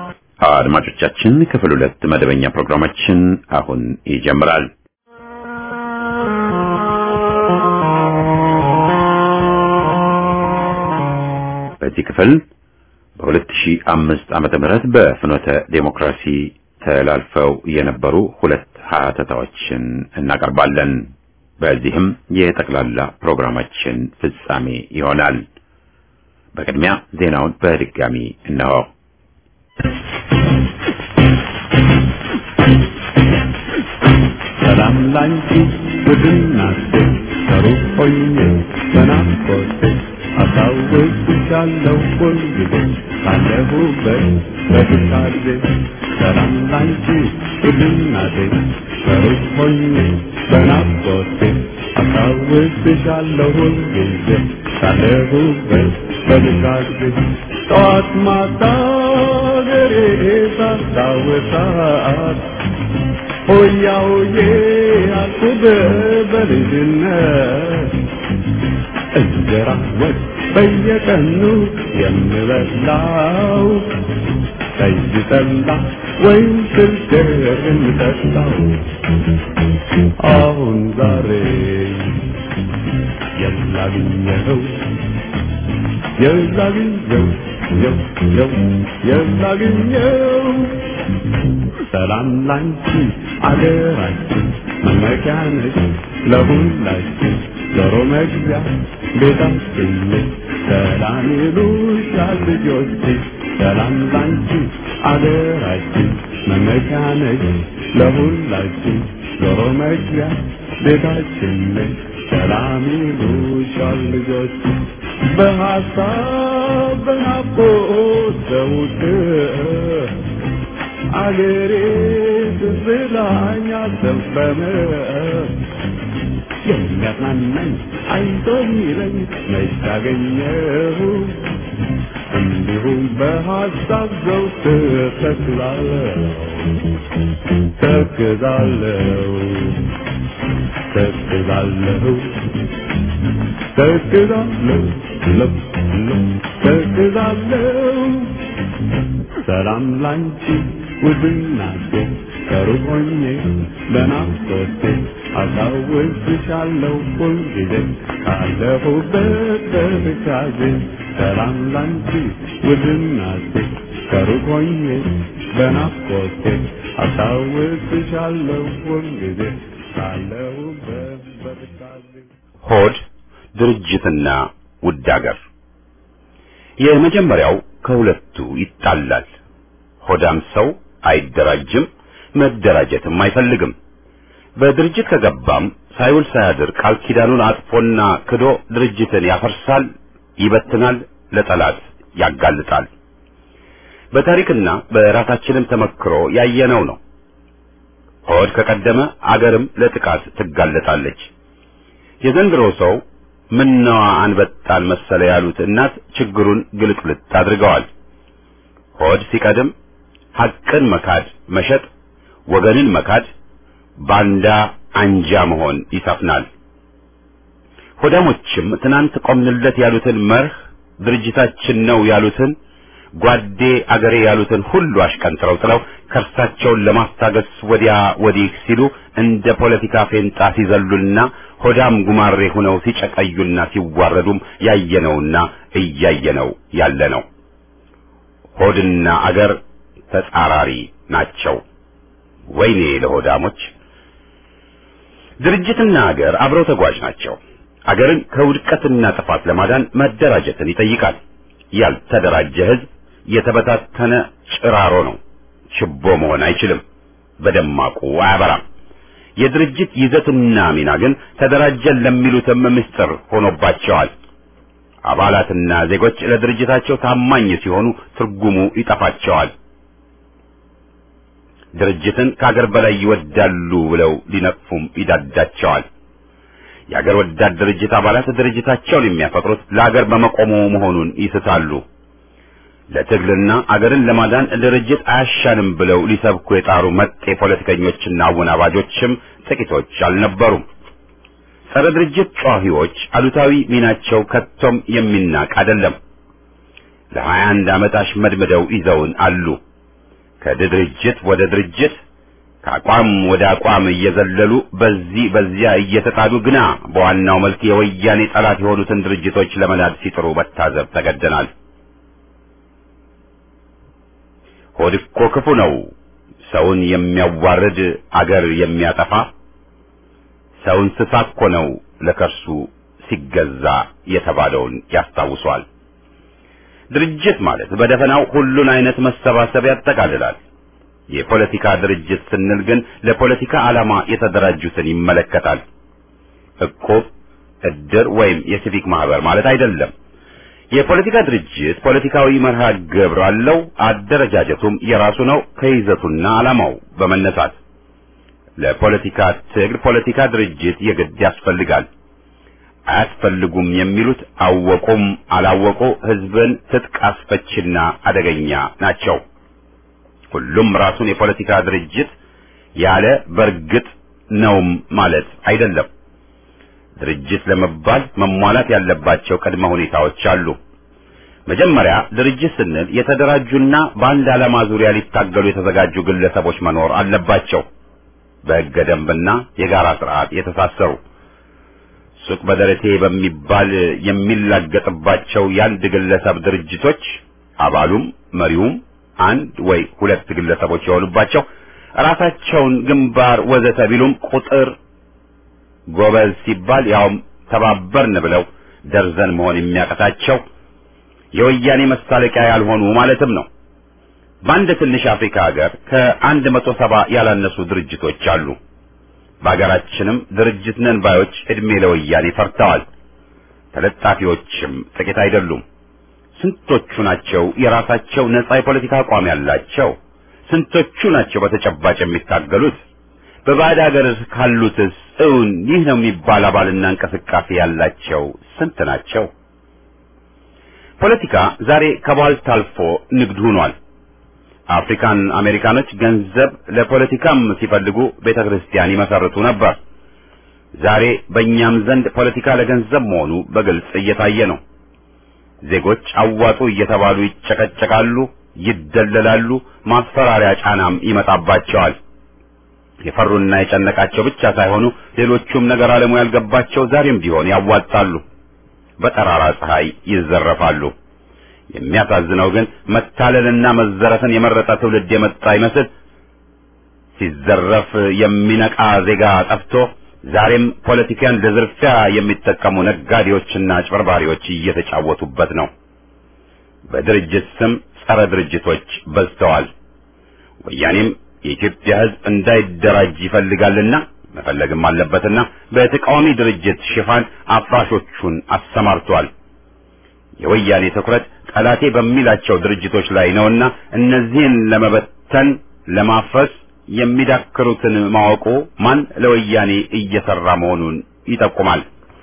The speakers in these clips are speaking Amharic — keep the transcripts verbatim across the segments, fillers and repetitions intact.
አድማጮቻችን ክፍል ሁለት መደበኛ ፕሮግራማችን አሁን ይጀምራል። በዚህ ክፍል በሁለት ሺህ አምስት ዓመተ ምህረት በፍኖተ ዴሞክራሲ ተላልፈው የነበሩ ሁለት ሀተታዎችን እናቀርባለን። በዚህም የጠቅላላ ፕሮግራማችን ፍጻሜ ይሆናል። በቅድሚያ ዜናውን በድጋሚ እነሆ። ሰላም ላንቺ ውድናቴ ከሩቅ ሆኜ በናፍቆቴ አስታውስሻለሁ ሁልጊዜ ካለሁበት በትካዜ። ሰላም ላንቺ ውድናቴ ከሩቅ ሆኜ በናፍቆቴ አስታውስሻለሁ ሁልጊዜ ካለሁበት በትካዜ። ጠዋት ማታ ገሬ ሳስታውሳት ሆያ ሆዬ አልኩት በልጅነት እንጀራ ወጥ በየቀኑ የምበላው ጠጅ ጠላ ወይም ስልገር የምጠጣው አሁን ዛሬ የላግኘው የላግኘው የው የው የላግኘው። ሰላም ላንቺ አገራችን መመኪያ ነሽ ለሁላችን ዞሮ መግቢያ ቤታችን ነሽ። ሰላም ይሉሻል ልጆች ሰላም ላንቺ አገራችን መመኪያ ነሽ ለሁላችን ዞሮ መግቢያ ቤታችን ነሽ። ሰላም ይሉሻል ልጆች በሐሳብ በናፍቆት ዘውትር አገሬ ትዝላኝ አልሰንበመ የሚያጽናናኝ አይዞህ የሚለኝ መች አገኘሁ እንዲሁም በሐሳብ ዘውትር ተክዛለሁ ተክዛለሁ ተክዛለሁ ተክዛለሁ ተክዛለሁ። ሰላም ላንቺ ውድናቴ ከሩቅ ሆኜ በናፍቆቴ አስታውስሻለሁ ሁልጊዜ ካለሁበት በትካዜ። ሰላም ላንቺ ውድናቴ ከሩቅ ሆኜ በናፍቆቴ አስታውስሻለሁ ሁልጊዜ ካለሁበት በትካዜ። ሆድ ድርጅትና ውድ አገር። የመጀመሪያው ከሁለቱ ይጣላል። ሆዳም ሰው አይደራጅም፣ መደራጀትም አይፈልግም። በድርጅት ከገባም ሳይውል ሳያድር ቃል ኪዳኑን አጥፎና ክዶ ድርጅትን ያፈርሳል፣ ይበትናል፣ ለጠላት ያጋልጣል። በታሪክና በራሳችንም ተመክሮ ያየነው ነው። ሆድ ከቀደመ አገርም ለጥቃት ትጋለጣለች። የዘንድሮ ሰው ምነዋ አንበጣን መሰለ ያሉት እናት ችግሩን ግልጥልጥ አድርገዋል። ሆድ ሲቀድም ሐቅን መካድ፣ መሸጥ፣ ወገንን መካድ፣ ባንዳ አንጃ መሆን ይሰፍናል። ሆዳሞችም ትናንት ቆምንለት ያሉትን መርህ፣ ድርጅታችን ነው ያሉትን፣ ጓዴ አገሬ ያሉትን ሁሉ አሽቀንጥረው ጥለው ከርሳቸውን ለማስታገስ ወዲያ ወዲህ ሲሉ እንደ ፖለቲካ ፌንጣ ሲዘሉና ሆዳም ጉማሬ ሆነው ሲጨቀዩና ሲዋረዱም ያየነውና እያየነው ያለ ነው። ሆድና አገር ተጻራሪ ናቸው። ወይኔ ለሆዳሞች! ድርጅትና አገር አብረው ተጓዥ ናቸው። አገርን ከውድቀትና ጥፋት ለማዳን መደራጀትን ይጠይቃል። ያልተደራጀ ሕዝብ የተበታተነ ጭራሮ ነው። ችቦ መሆን አይችልም። በደማቁ አያበራም። የድርጅት ይዘትና ሚና ግን ተደራጀን ለሚሉትም ምስጢር ሆኖባቸዋል። አባላትና ዜጎች ለድርጅታቸው ታማኝ ሲሆኑ ትርጉሙ ይጠፋቸዋል። ድርጅትን ከአገር በላይ ይወዳሉ ብለው ሊነቅፉም ይዳዳቸዋል። የአገር ወዳድ ድርጅት አባላት ድርጅታቸውን የሚያፈቅሩት ለአገር በመቆሙ መሆኑን ይስታሉ። ለትግልና አገርን ለማዳን ድርጅት አያሻንም ብለው ሊሰብኩ የጣሩ መጤ ፖለቲከኞችና አወናባጆችም ጥቂቶች አልነበሩም። ጸረ ድርጅት ጨዋሂዎች አሉታዊ ሚናቸው ከቶም የሚናቅ አይደለም። ለሀያ አንድ ዓመት አሽመድምደው ይዘውን አሉ። ከድርጅት ወደ ድርጅት ከአቋም ወደ አቋም እየዘለሉ በዚህ በዚያ እየተጣዱ ግና በዋናው መልክ የወያኔ ጠላት የሆኑትን ድርጅቶች ለመናድ ሲጥሩ መታዘብ ተገደናል። ሆድ እኮ ክፉ ነው፣ ሰውን የሚያዋርድ አገር የሚያጠፋ ሰው እንስሳ እኮ ነው ለከርሱ ሲገዛ የተባለውን ያስታውሷል። ድርጅት ማለት በደፈናው ሁሉን አይነት መሰባሰብ ያጠቃልላል። የፖለቲካ ድርጅት ስንል ግን ለፖለቲካ ዓላማ የተደራጁትን ይመለከታል። እቁብ፣ እድር ወይም የሲቪክ ማህበር ማለት አይደለም። የፖለቲካ ድርጅት ፖለቲካዊ መርሃ ግብር አለው። አደረጃጀቱም የራሱ ነው ከይዘቱና ዓላማው በመነሳት ለፖለቲካ ትግል ፖለቲካ ድርጅት የግድ ያስፈልጋል። አያስፈልጉም የሚሉት አወቁም አላወቁ ህዝብን ትጥቅ አስፈችና አደገኛ ናቸው። ሁሉም ራሱን የፖለቲካ ድርጅት ያለ በርግጥ ነውም ማለት አይደለም። ድርጅት ለመባል መሟላት ያለባቸው ቅድመ ሁኔታዎች አሉ። መጀመሪያ ድርጅት ስንል የተደራጁና በአንድ ዓላማ ዙሪያ ሊታገሉ የተዘጋጁ ግለሰቦች መኖር አለባቸው። በሕገ ደንብና የጋራ ስርዓት የተሳሰሩ ሱቅ በደረቴ በሚባል የሚላገጥባቸው የአንድ ግለሰብ ድርጅቶች አባሉም መሪውም አንድ ወይ ሁለት ግለሰቦች የሆኑባቸው ራሳቸውን ግንባር ወዘተ ቢሉም ቁጥር ጎበዝ ሲባል ያውም ተባበርን ብለው ደርዘን መሆን የሚያቀታቸው የወያኔ መሳለቂያ ያልሆኑ ማለትም ነው። በአንድ ትንሽ አፍሪካ ሀገር ከአንድ መቶ ሰባ ያላነሱ ድርጅቶች አሉ። በአገራችንም ድርጅት ነን ባዮች እድሜ ለወያኔ ፈርተዋል። ተለጣፊዎችም ጥቂት አይደሉም። ስንቶቹ ናቸው የራሳቸው ነጻ የፖለቲካ አቋም ያላቸው? ስንቶቹ ናቸው በተጨባጭ የሚታገሉት? በባዕድ ሀገር ካሉትስ እውን ይህ ነው የሚባል አባልና እንቅስቃሴ ያላቸው ስንት ናቸው? ፖለቲካ ዛሬ ከባልት አልፎ ንግድ ሆኗል። አፍሪካን አሜሪካኖች ገንዘብ ለፖለቲካም ሲፈልጉ ቤተክርስቲያን ይመሰርቱ ነበር። ዛሬ በእኛም ዘንድ ፖለቲካ ለገንዘብ መሆኑ በግልጽ እየታየ ነው። ዜጎች አዋጡ እየተባሉ ይጨቀጨቃሉ፣ ይደለላሉ፣ ማስፈራሪያ ጫናም ይመጣባቸዋል። የፈሩና የጨነቃቸው ብቻ ሳይሆኑ ሌሎቹም ነገር ዓለሙ ያልገባቸው ዛሬም ቢሆን ያዋጣሉ፣ በጠራራ ፀሐይ ይዘረፋሉ። የሚያሳዝነው ግን መታለልና መዘረፍን የመረጠ ትውልድ የመጣ ይመስል ሲዘረፍ የሚነቃ ዜጋ ጠፍቶ ዛሬም ፖለቲካን ለዝርፊያ የሚጠቀሙ ነጋዴዎችና አጭበርባሪዎች እየተጫወቱበት ነው። በድርጅት ስም ጸረ ድርጅቶች በዝተዋል። ወያኔም የኢትዮጵያ ሕዝብ እንዳይደራጅ ይፈልጋልና መፈለግም አለበትና በተቃዋሚ ድርጅት ሽፋን አፍራሾቹን አሰማርቷል። የወያኔ ትኩረት ጠላቴ በሚላቸው ድርጅቶች ላይ ነውና እነዚህን ለመበተን ለማፍረስ የሚዳክሩትን ማወቁ ማን ለወያኔ እየሰራ መሆኑን ይጠቁማል።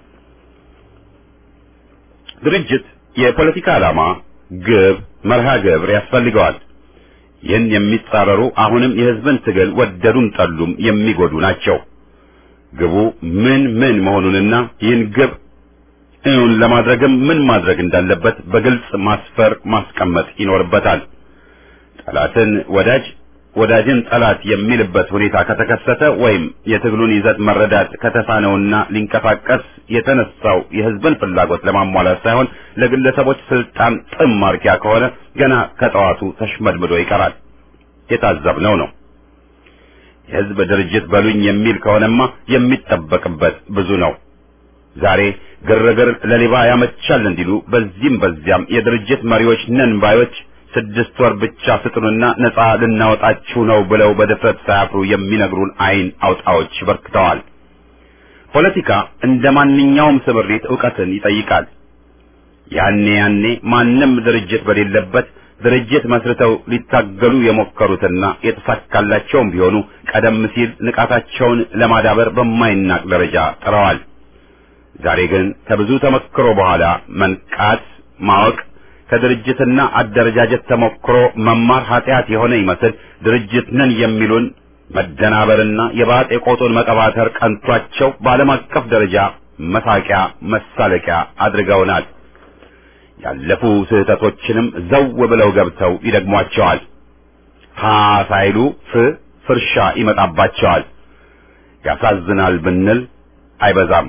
ድርጅት የፖለቲካ ዓላማ፣ ግብ፣ መርሃ ግብር ያስፈልገዋል። ይህን የሚጻረሩ አሁንም የሕዝብን ትግል ወደዱም ጠሉም የሚጎዱ ናቸው። ግቡ ምን ምን መሆኑንና ይህን ግብ እውን ለማድረግም ምን ማድረግ እንዳለበት በግልጽ ማስፈር ማስቀመጥ ይኖርበታል። ጠላትን ወዳጅ ወዳጅን ጠላት የሚልበት ሁኔታ ከተከሰተ ወይም የትግሉን ይዘት መረዳት ከተሳነውና ሊንቀሳቀስ የተነሳው የሕዝብን ፍላጎት ለማሟላት ሳይሆን ለግለሰቦች ስልጣን ጥም ማርኪያ ከሆነ ገና ከጠዋቱ ተሽመድምዶ ይቀራል። የታዘብነው ነው። የሕዝብ ድርጅት በሉኝ የሚል ከሆነማ የሚጠበቅበት ብዙ ነው። ዛሬ ግርግር ለሌባ ያመቻል እንዲሉ በዚህም በዚያም የድርጅት መሪዎች ነን ባዮች ስድስት ወር ብቻ ስጡንና ነጻ ልናወጣችሁ ነው ብለው በድፍረት ሳያፍሩ የሚነግሩን አይን አውጣዎች በርክተዋል። ፖለቲካ እንደ ማንኛውም ስምሪት ዕውቀትን ይጠይቃል። ያኔ ያኔ ማንም ድርጅት በሌለበት ድርጅት መስርተው ሊታገሉ የሞከሩትና የተሳካላቸውም ቢሆኑ ቀደም ሲል ንቃታቸውን ለማዳበር በማይናቅ ደረጃ ጥረዋል። ዛሬ ግን ከብዙ ተመክሮ በኋላ መንቃት ማወቅ ከድርጅትና አደረጃጀት ተሞክሮ መማር ኃጢአት የሆነ ይመስል ድርጅት ነን የሚሉን መደናበርና የባጤ ቆጡን መቀባተር ቀንቷቸው በዓለም አቀፍ ደረጃ መሳቂያ መሳለቂያ አድርገውናል። ያለፉ ስህተቶችንም ዘው ብለው ገብተው ይደግሟቸዋል። ሀ ሀ ሳይሉ ፍ ፍርሻ ይመጣባቸዋል። ያሳዝናል ብንል አይበዛም።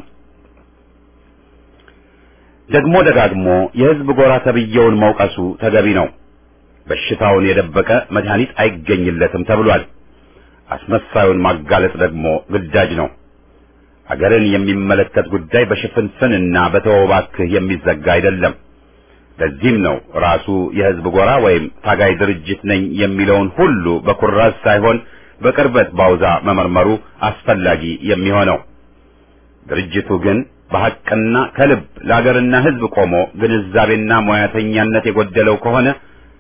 ደግሞ ደጋግሞ የህዝብ ጎራ ተብየውን መውቀሱ ተገቢ ነው። በሽታውን የደበቀ መድኃኒት አይገኝለትም ተብሏል። አስመሳዩን ማጋለጥ ደግሞ ግዳጅ ነው። አገርን የሚመለከት ጉዳይ በሽፍንፍንና በተወባክህ የሚዘጋ አይደለም። ለዚህም ነው ራሱ የህዝብ ጎራ ወይም ታጋይ ድርጅት ነኝ የሚለውን ሁሉ በኩራዝ ሳይሆን በቅርበት ባውዛ መመርመሩ አስፈላጊ የሚሆነው። ድርጅቱ ግን በሐቅና ከልብ ለአገርና ህዝብ ቆሞ ግንዛቤና ሙያተኛነት የጎደለው ከሆነ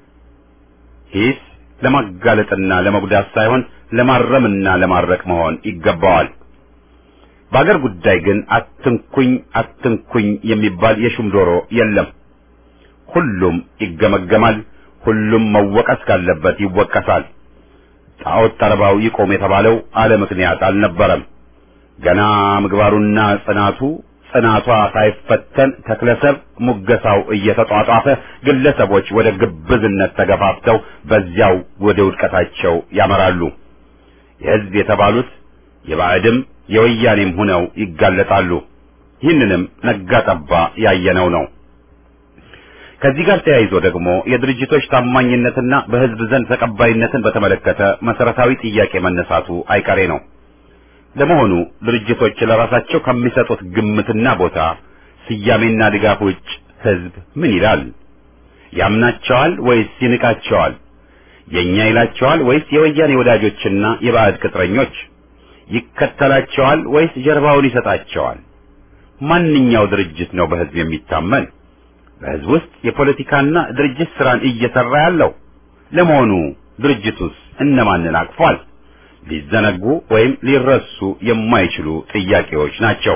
ሂስ ለማጋለጥና ለመጉዳት ሳይሆን ለማረምና ለማረቅ መሆን ይገባዋል። በአገር ጉዳይ ግን አትንኩኝ አትንኩኝ የሚባል የሹም ዶሮ የለም። ሁሉም ይገመገማል። ሁሉም መወቀስ ካለበት ይወቀሳል። ጣዖት ጠረባው ይቆም የተባለው አለ ምክንያት አልነበረም። ገና ምግባሩና ጽናቱ ጽናቷ ሳይፈተን ተክለሰብ ሙገሳው እየተጧጧፈ ግለሰቦች ወደ ግብዝነት ተገፋፍተው በዚያው ወደ ውድቀታቸው ያመራሉ። የህዝብ የተባሉት የባዕድም የወያኔም ሆነው ይጋለጣሉ። ይህንንም ነጋጠባ ያየነው ነው። ከዚህ ጋር ተያይዞ ደግሞ የድርጅቶች ታማኝነትና በህዝብ ዘንድ ተቀባይነትን በተመለከተ መሰረታዊ ጥያቄ መነሳቱ አይቀሬ ነው። ለመሆኑ ድርጅቶች ለራሳቸው ከሚሰጡት ግምትና ቦታ ስያሜና ድጋፍ ውጭ ህዝብ ምን ይላል? ያምናቸዋል ወይስ ይንቃቸዋል? የኛ ይላቸዋል ወይስ የወያኔ ወዳጆችና የባዕድ ቅጥረኞች? ይከተላቸዋል ወይስ ጀርባውን ይሰጣቸዋል? ማንኛው ድርጅት ነው በህዝብ የሚታመን? በህዝብ ውስጥ የፖለቲካና ድርጅት ስራን እየሰራ ያለው? ለመሆኑ ድርጅቱስ እነማንን አቅፏል? ሊዘነጉ ወይም ሊረሱ የማይችሉ ጥያቄዎች ናቸው።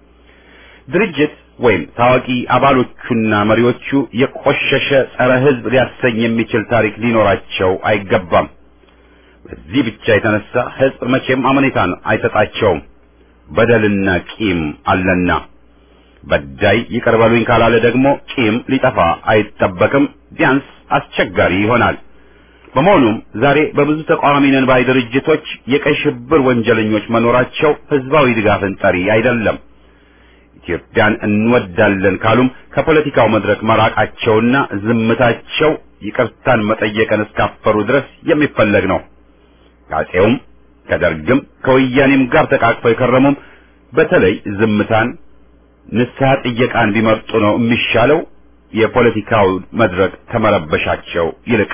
ድርጅት ወይም ታዋቂ አባሎቹና መሪዎቹ የቆሸሸ ጸረ ህዝብ ሊያሰኝ የሚችል ታሪክ ሊኖራቸው አይገባም። በዚህ ብቻ የተነሳ ህዝብ መቼም አመኔታን አይሰጣቸውም። በደልና ቂም አለና በዳይ ይቅር በሉኝ ካላለ ደግሞ ቂም ሊጠፋ አይጠበቅም። ቢያንስ አስቸጋሪ ይሆናል። በመሆኑም ዛሬ በብዙ ተቃዋሚ ነን ባይ ድርጅቶች የቀይ ሽብር ወንጀለኞች መኖራቸው ህዝባዊ ድጋፍን ጠሪ አይደለም። ኢትዮጵያን እንወዳለን ካሉም ከፖለቲካው መድረክ መራቃቸውና ዝምታቸው ይቅርታን መጠየቅን እስካፈሩ ድረስ የሚፈለግ ነው። ከአፄውም ከደርግም ከወያኔም ጋር ተቃቅፈው የከረሙም በተለይ ዝምታን ንስሐ ጥየቃን ቢመርጡ ነው የሚሻለው የፖለቲካው መድረክ ተመረበሻቸው ይልቅ።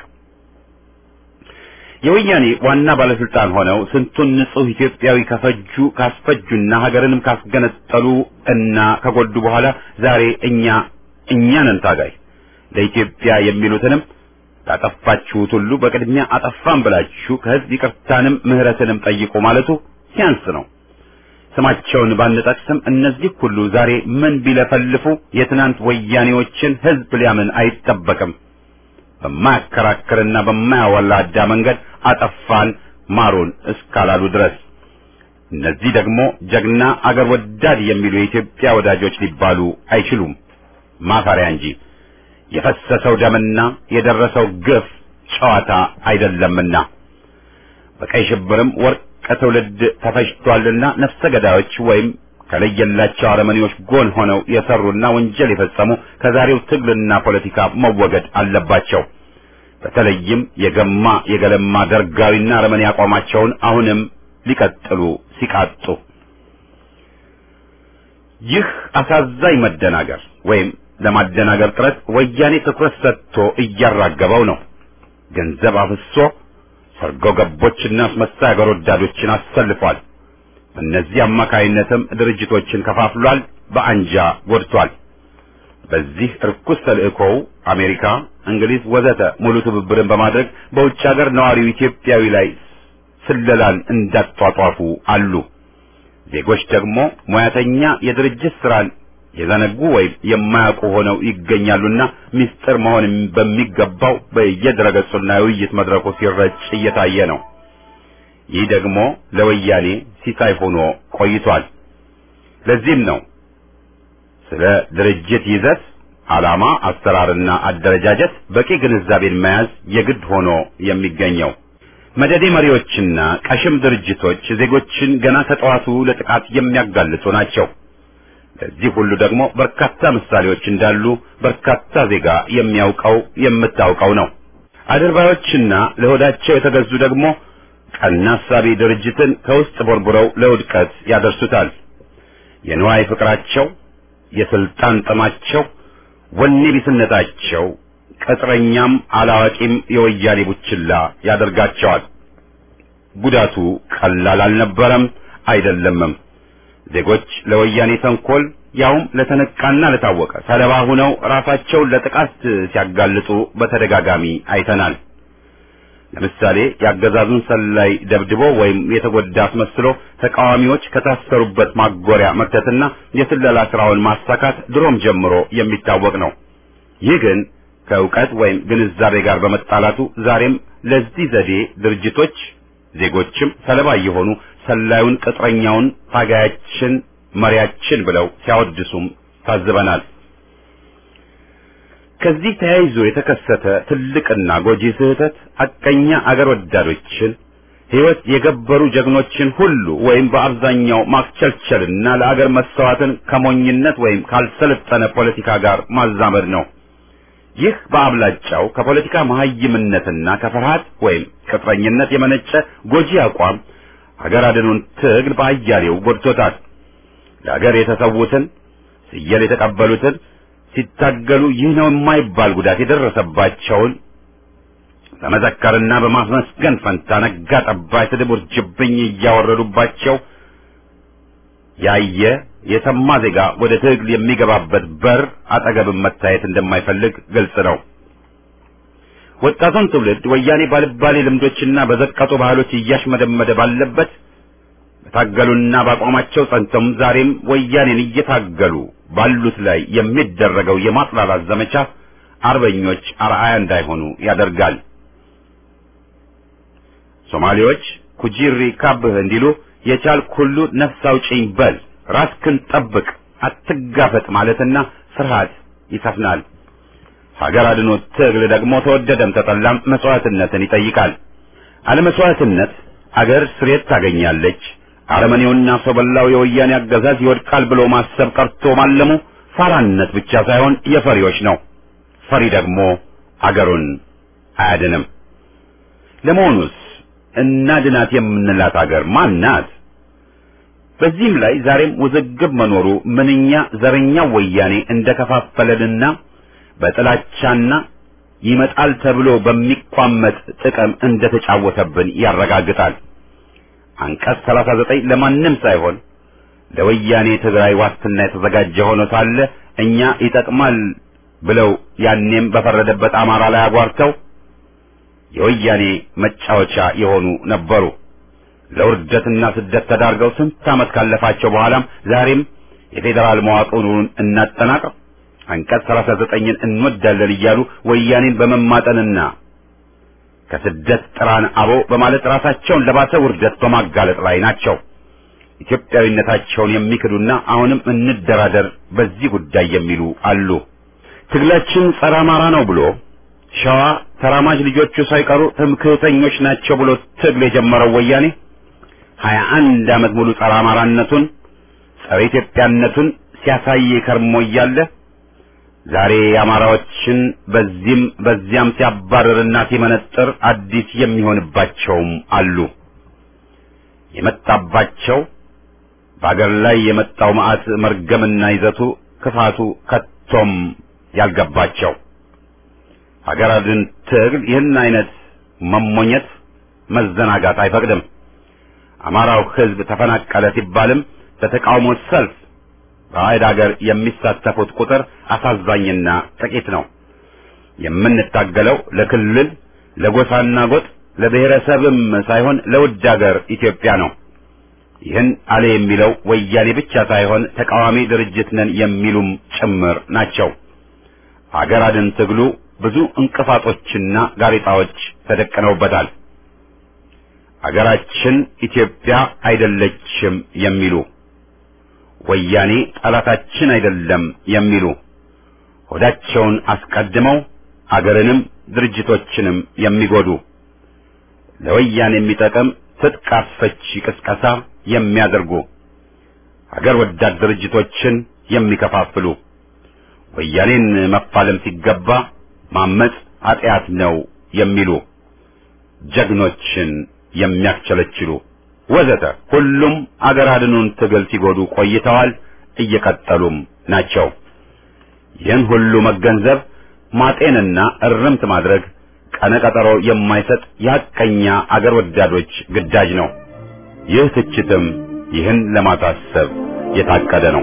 የወያኔ ዋና ባለስልጣን ሆነው ስንቱን ንጹህ ኢትዮጵያዊ ከፈጁ ካስፈጁና ሀገርንም ካስገነጠሉ እና ከጎዱ በኋላ ዛሬ እኛ እኛ ነን ታጋይ ለኢትዮጵያ የሚሉትንም ያጠፋችሁት ሁሉ በቅድሚያ አጠፋን ብላችሁ ከህዝብ ይቅርታንም ምህረትንም ጠይቁ ማለቱ ሲያንስ ነው። ስማቸውን ባንጠቅስም እነዚህ ሁሉ ዛሬ ምን ቢለፈልፉ የትናንት ወያኔዎችን ህዝብ ሊያምን አይጠበቅም። በማያከራክርና በማያወላዳ መንገድ አጠፋን ማሩን እስካላሉ ድረስ እነዚህ ደግሞ ጀግና አገር ወዳድ የሚሉ የኢትዮጵያ ወዳጆች ሊባሉ አይችሉም። ማፈሪያ እንጂ የፈሰሰው ደምና የደረሰው ግፍ ጨዋታ አይደለምና በቀይ ሽብርም ወርቅ ከትውልድ ተፈጅቷልና ነፍሰ ገዳዮች ወይም ከለየላቸው አረመኔዎች ጎን ሆነው የሰሩና ወንጀል የፈጸሙ ከዛሬው ትግልና ፖለቲካ መወገድ አለባቸው። በተለይም የገማ የገለማ ደርጋዊና አረመኔ አቋማቸውን አሁንም ሊቀጥሉ ሲቃጡ ይህ አሳዛኝ መደናገር ወይም ለማደናገር ጥረት ወያኔ ትኩረት ሰጥቶ እያራገበው ነው። ገንዘብ አፍሶ ሰርጎ ገቦችና አስመሳይ አገር ወዳዶችን አሰልፏል። በእነዚህ አማካይነትም ድርጅቶችን ከፋፍሏል፣ በአንጃ ጎድቷል። በዚህ እርኩስ ተልእኮው አሜሪካ፣ እንግሊዝ ወዘተ ሙሉ ትብብርን በማድረግ በውጭ ሀገር ነዋሪው ኢትዮጵያዊ ላይ ስለላን እንዳጧጧፉ አሉ። ዜጎች ደግሞ ሙያተኛ የድርጅት ስራን የዘነጉ ወይም የማያውቁ ሆነው ይገኛሉና ሚስጥር መሆን በሚገባው በየድረገጹና የውይይት መድረኩ ሲረጭ እየታየ ነው። ይህ ደግሞ ለወያኔ ሲሳይ ሆኖ ቆይቷል። ለዚህም ነው ስለ ድርጅት ይዘት፣ ዓላማ፣ አሰራርና አደረጃጀት በቂ ግንዛቤን መያዝ የግድ ሆኖ የሚገኘው። መደዴ መሪዎችና ቀሽም ድርጅቶች ዜጎችን ገና ከጠዋቱ ለጥቃት የሚያጋልጡ ናቸው። ለዚህ ሁሉ ደግሞ በርካታ ምሳሌዎች እንዳሉ በርካታ ዜጋ የሚያውቀው የምታውቀው ነው። አድርባዮችና ለሆዳቸው የተገዙ ደግሞ ቀና አሳቢ ድርጅትን ከውስጥ ቦርቡረው ለውድቀት ያደርሱታል። የንዋይ ፍቅራቸው፣ የስልጣን ጥማቸው፣ ወኔ ቢስነታቸው ቅጥረኛም አላዋቂም የወያኔ ቡችላ ያደርጋቸዋል። ጉዳቱ ቀላል አልነበረም አይደለምም። ዜጎች ለወያኔ ተንኮል ያውም ለተነቃና ለታወቀ ሰለባ ሆነው ራሳቸውን ለጥቃት ሲያጋልጡ በተደጋጋሚ አይተናል። ለምሳሌ ያገዛዙን ሰላይ ደብድቦ ወይም የተጎዳ አስመስሎ ተቃዋሚዎች ከታሰሩበት ማጎሪያ መክተትና የስለላ ስራውን ማሳካት ድሮም ጀምሮ የሚታወቅ ነው። ይህ ግን ከእውቀት ወይም ግንዛቤ ጋር በመጣላቱ ዛሬም ለዚህ ዘዴ ድርጅቶች ዜጎችም ሰለባ የሆኑ ሰላዩን ቅጥረኛውን ታጋያችን መሪያችን ብለው ሲያወድሱም ታዝበናል። ከዚህ ተያይዞ የተከሰተ ትልቅና ጎጂ ስህተት ሐቀኛ አገር ወዳዶችን ሕይወት የገበሩ ጀግኖችን ሁሉ ወይም በአብዛኛው ማክቸልቸልና ለአገር መሰዋትን ከሞኝነት ወይም ካልሰለጠነ ፖለቲካ ጋር ማዛመድ ነው። ይህ በአብላጫው ከፖለቲካ መሀይምነትና ከፍርሃት ወይም ቅጥረኝነት የመነጨ ጎጂ አቋም ሀገር አድኑን ትግል በአያሌው ጎድቶታል። ለሀገር የተሰዉትን ሲየል የተቀበሉትን ሲታገሉ ይህ ነው የማይባል ጉዳት የደረሰባቸውን በመዘከርና በማስመስገን ፈንታ ነጋ ጠባ ስድብ ውርጅብኝ እያወረዱባቸው ያየ የሰማ ዜጋ ወደ ትግል የሚገባበት በር አጠገብም መታየት እንደማይፈልግ ግልጽ ነው። ወጣቱን ትውልድ ወያኔ ባልባሌ ልምዶችና በዘቀጡ ባህሎች እያሽመደመደ ባለበት በታገሉና በአቋማቸው ጸንተው ዛሬም ወያኔን እየታገሉ ባሉት ላይ የሚደረገው የማጥላላት ዘመቻ አርበኞች አርአያ እንዳይሆኑ ያደርጋል። ሶማሌዎች ኩጂሪ ካብህ እንዲሉ የቻልክ ሁሉ ነፍስ አውጪኝ በል፣ ራስክን ጠብቅ፣ አትጋፈጥ ማለትና ፍርሃት ይሰፍናል። ሀገር አድኖ ትግል ደግሞ ተወደደም ተጠላም መስዋዕትነትን ይጠይቃል። አለ መስዋዕትነት አገር ስሬት ታገኛለች። አረመኔውና ሰው በላው የወያኔ አገዛዝ ይወድቃል ብሎ ማሰብ ቀርቶ ማለሙ ፋራነት ብቻ ሳይሆን የፈሪዎች ነው። ፈሪ ደግሞ አገሩን አያድንም። ለመሆኑስ እናድናት የምንላት አገር ማን ናት? በዚህም ላይ ዛሬም ውዝግብ መኖሩ ምንኛ ዘረኛው ወያኔ እንደከፋፈለንና በጥላቻና ይመጣል ተብሎ በሚቋመጥ ጥቅም እንደተጫወተብን ያረጋግጣል። አንቀጽ ሰላሳ ዘጠኝ ለማንም ሳይሆን ለወያኔ ትግራይ ዋስትና የተዘጋጀ ሆኖ ሳለ እኛ ይጠቅማል ብለው ያኔም በፈረደበት አማራ ላይ አጓርተው የወያኔ መጫወቻ የሆኑ ነበሩ። ለውርደትና ስደት ተዳርገው ስንት ዓመት ካለፋቸው በኋላም ዛሬም የፌዴራል መዋቅሩን እናጠናቅር፣ አንቀጽ ሰላሳ ዘጠኝን እንወዳለን እያሉ ወያኔን በመማጠንና ከስደት ጥራን አቦ በማለት ራሳቸውን ለባሰ ውርደት በማጋለጥ ላይ ናቸው። ኢትዮጵያዊነታቸውን የሚክዱና አሁንም እንደራደር በዚህ ጉዳይ የሚሉ አሉ። ትግላችን ጸረ አማራ ነው ብሎ ሸዋ ተራማጅ ልጆቹ ሳይቀሩ ትምክህተኞች ናቸው ብሎ ትግል የጀመረው ወያኔ ሀያ አንድ ዓመት ሙሉ ጸረ አማራነቱን ጸረ ኢትዮጵያነቱን ሲያሳይ ከርሞ እያለ ዛሬ አማራዎችን በዚህም በዚያም ሲያባረርና ሲመነጥር አዲስ የሚሆንባቸውም አሉ። የመጣባቸው በአገር ላይ የመጣው መዓት መርገምና ይዘቱ ክፋቱ ከቶም ያልገባቸው ሀገር አድን ትግል ይህን አይነት መሞኘት መዘናጋት አይፈቅድም። አማራው ሕዝብ ተፈናቀለ ሲባልም በተቃውሞ ሰልፍ በአይድ ሀገር የሚሳተፉት ቁጥር አሳዛኝና ጥቂት ነው። የምንታገለው ለክልል ለጎሳና ጎጥ ለብሔረሰብም ሳይሆን ለውድ ሀገር ኢትዮጵያ ነው። ይህን አለ የሚለው ወያኔ ብቻ ሳይሆን ተቃዋሚ ድርጅት ነን የሚሉም ጭምር ናቸው። ሀገር አድን ትግሉ ብዙ እንቅፋቶችና ጋሬጣዎች ተደቅነውበታል። ሀገራችን ኢትዮጵያ አይደለችም የሚሉ፣ ወያኔ ጠላታችን አይደለም የሚሉ፣ ሆዳቸውን አስቀድመው አገርንም ድርጅቶችንም የሚጎዱ፣ ለወያኔ የሚጠቅም ትጥቅ አስፈቺ ቅስቀሳ የሚያደርጉ ሀገር ወዳድ ድርጅቶችን የሚከፋፍሉ ወያኔን መፋለም ሲገባ ማመጽ ኃጢአት ነው የሚሉ ጀግኖችን የሚያስቸለችሉ ወዘተ ሁሉም አገር አድኑን ትግል ሲጎዱ ቆይተዋል፣ እየቀጠሉም ናቸው። ይህን ሁሉ መገንዘብ ማጤንና እርምት ማድረግ ቀነቀጠሮ የማይሰጥ ያቀኛ አገር ወዳዶች ግዳጅ ነው። ይህ ትችትም ይህን ለማሳሰብ የታቀደ ነው።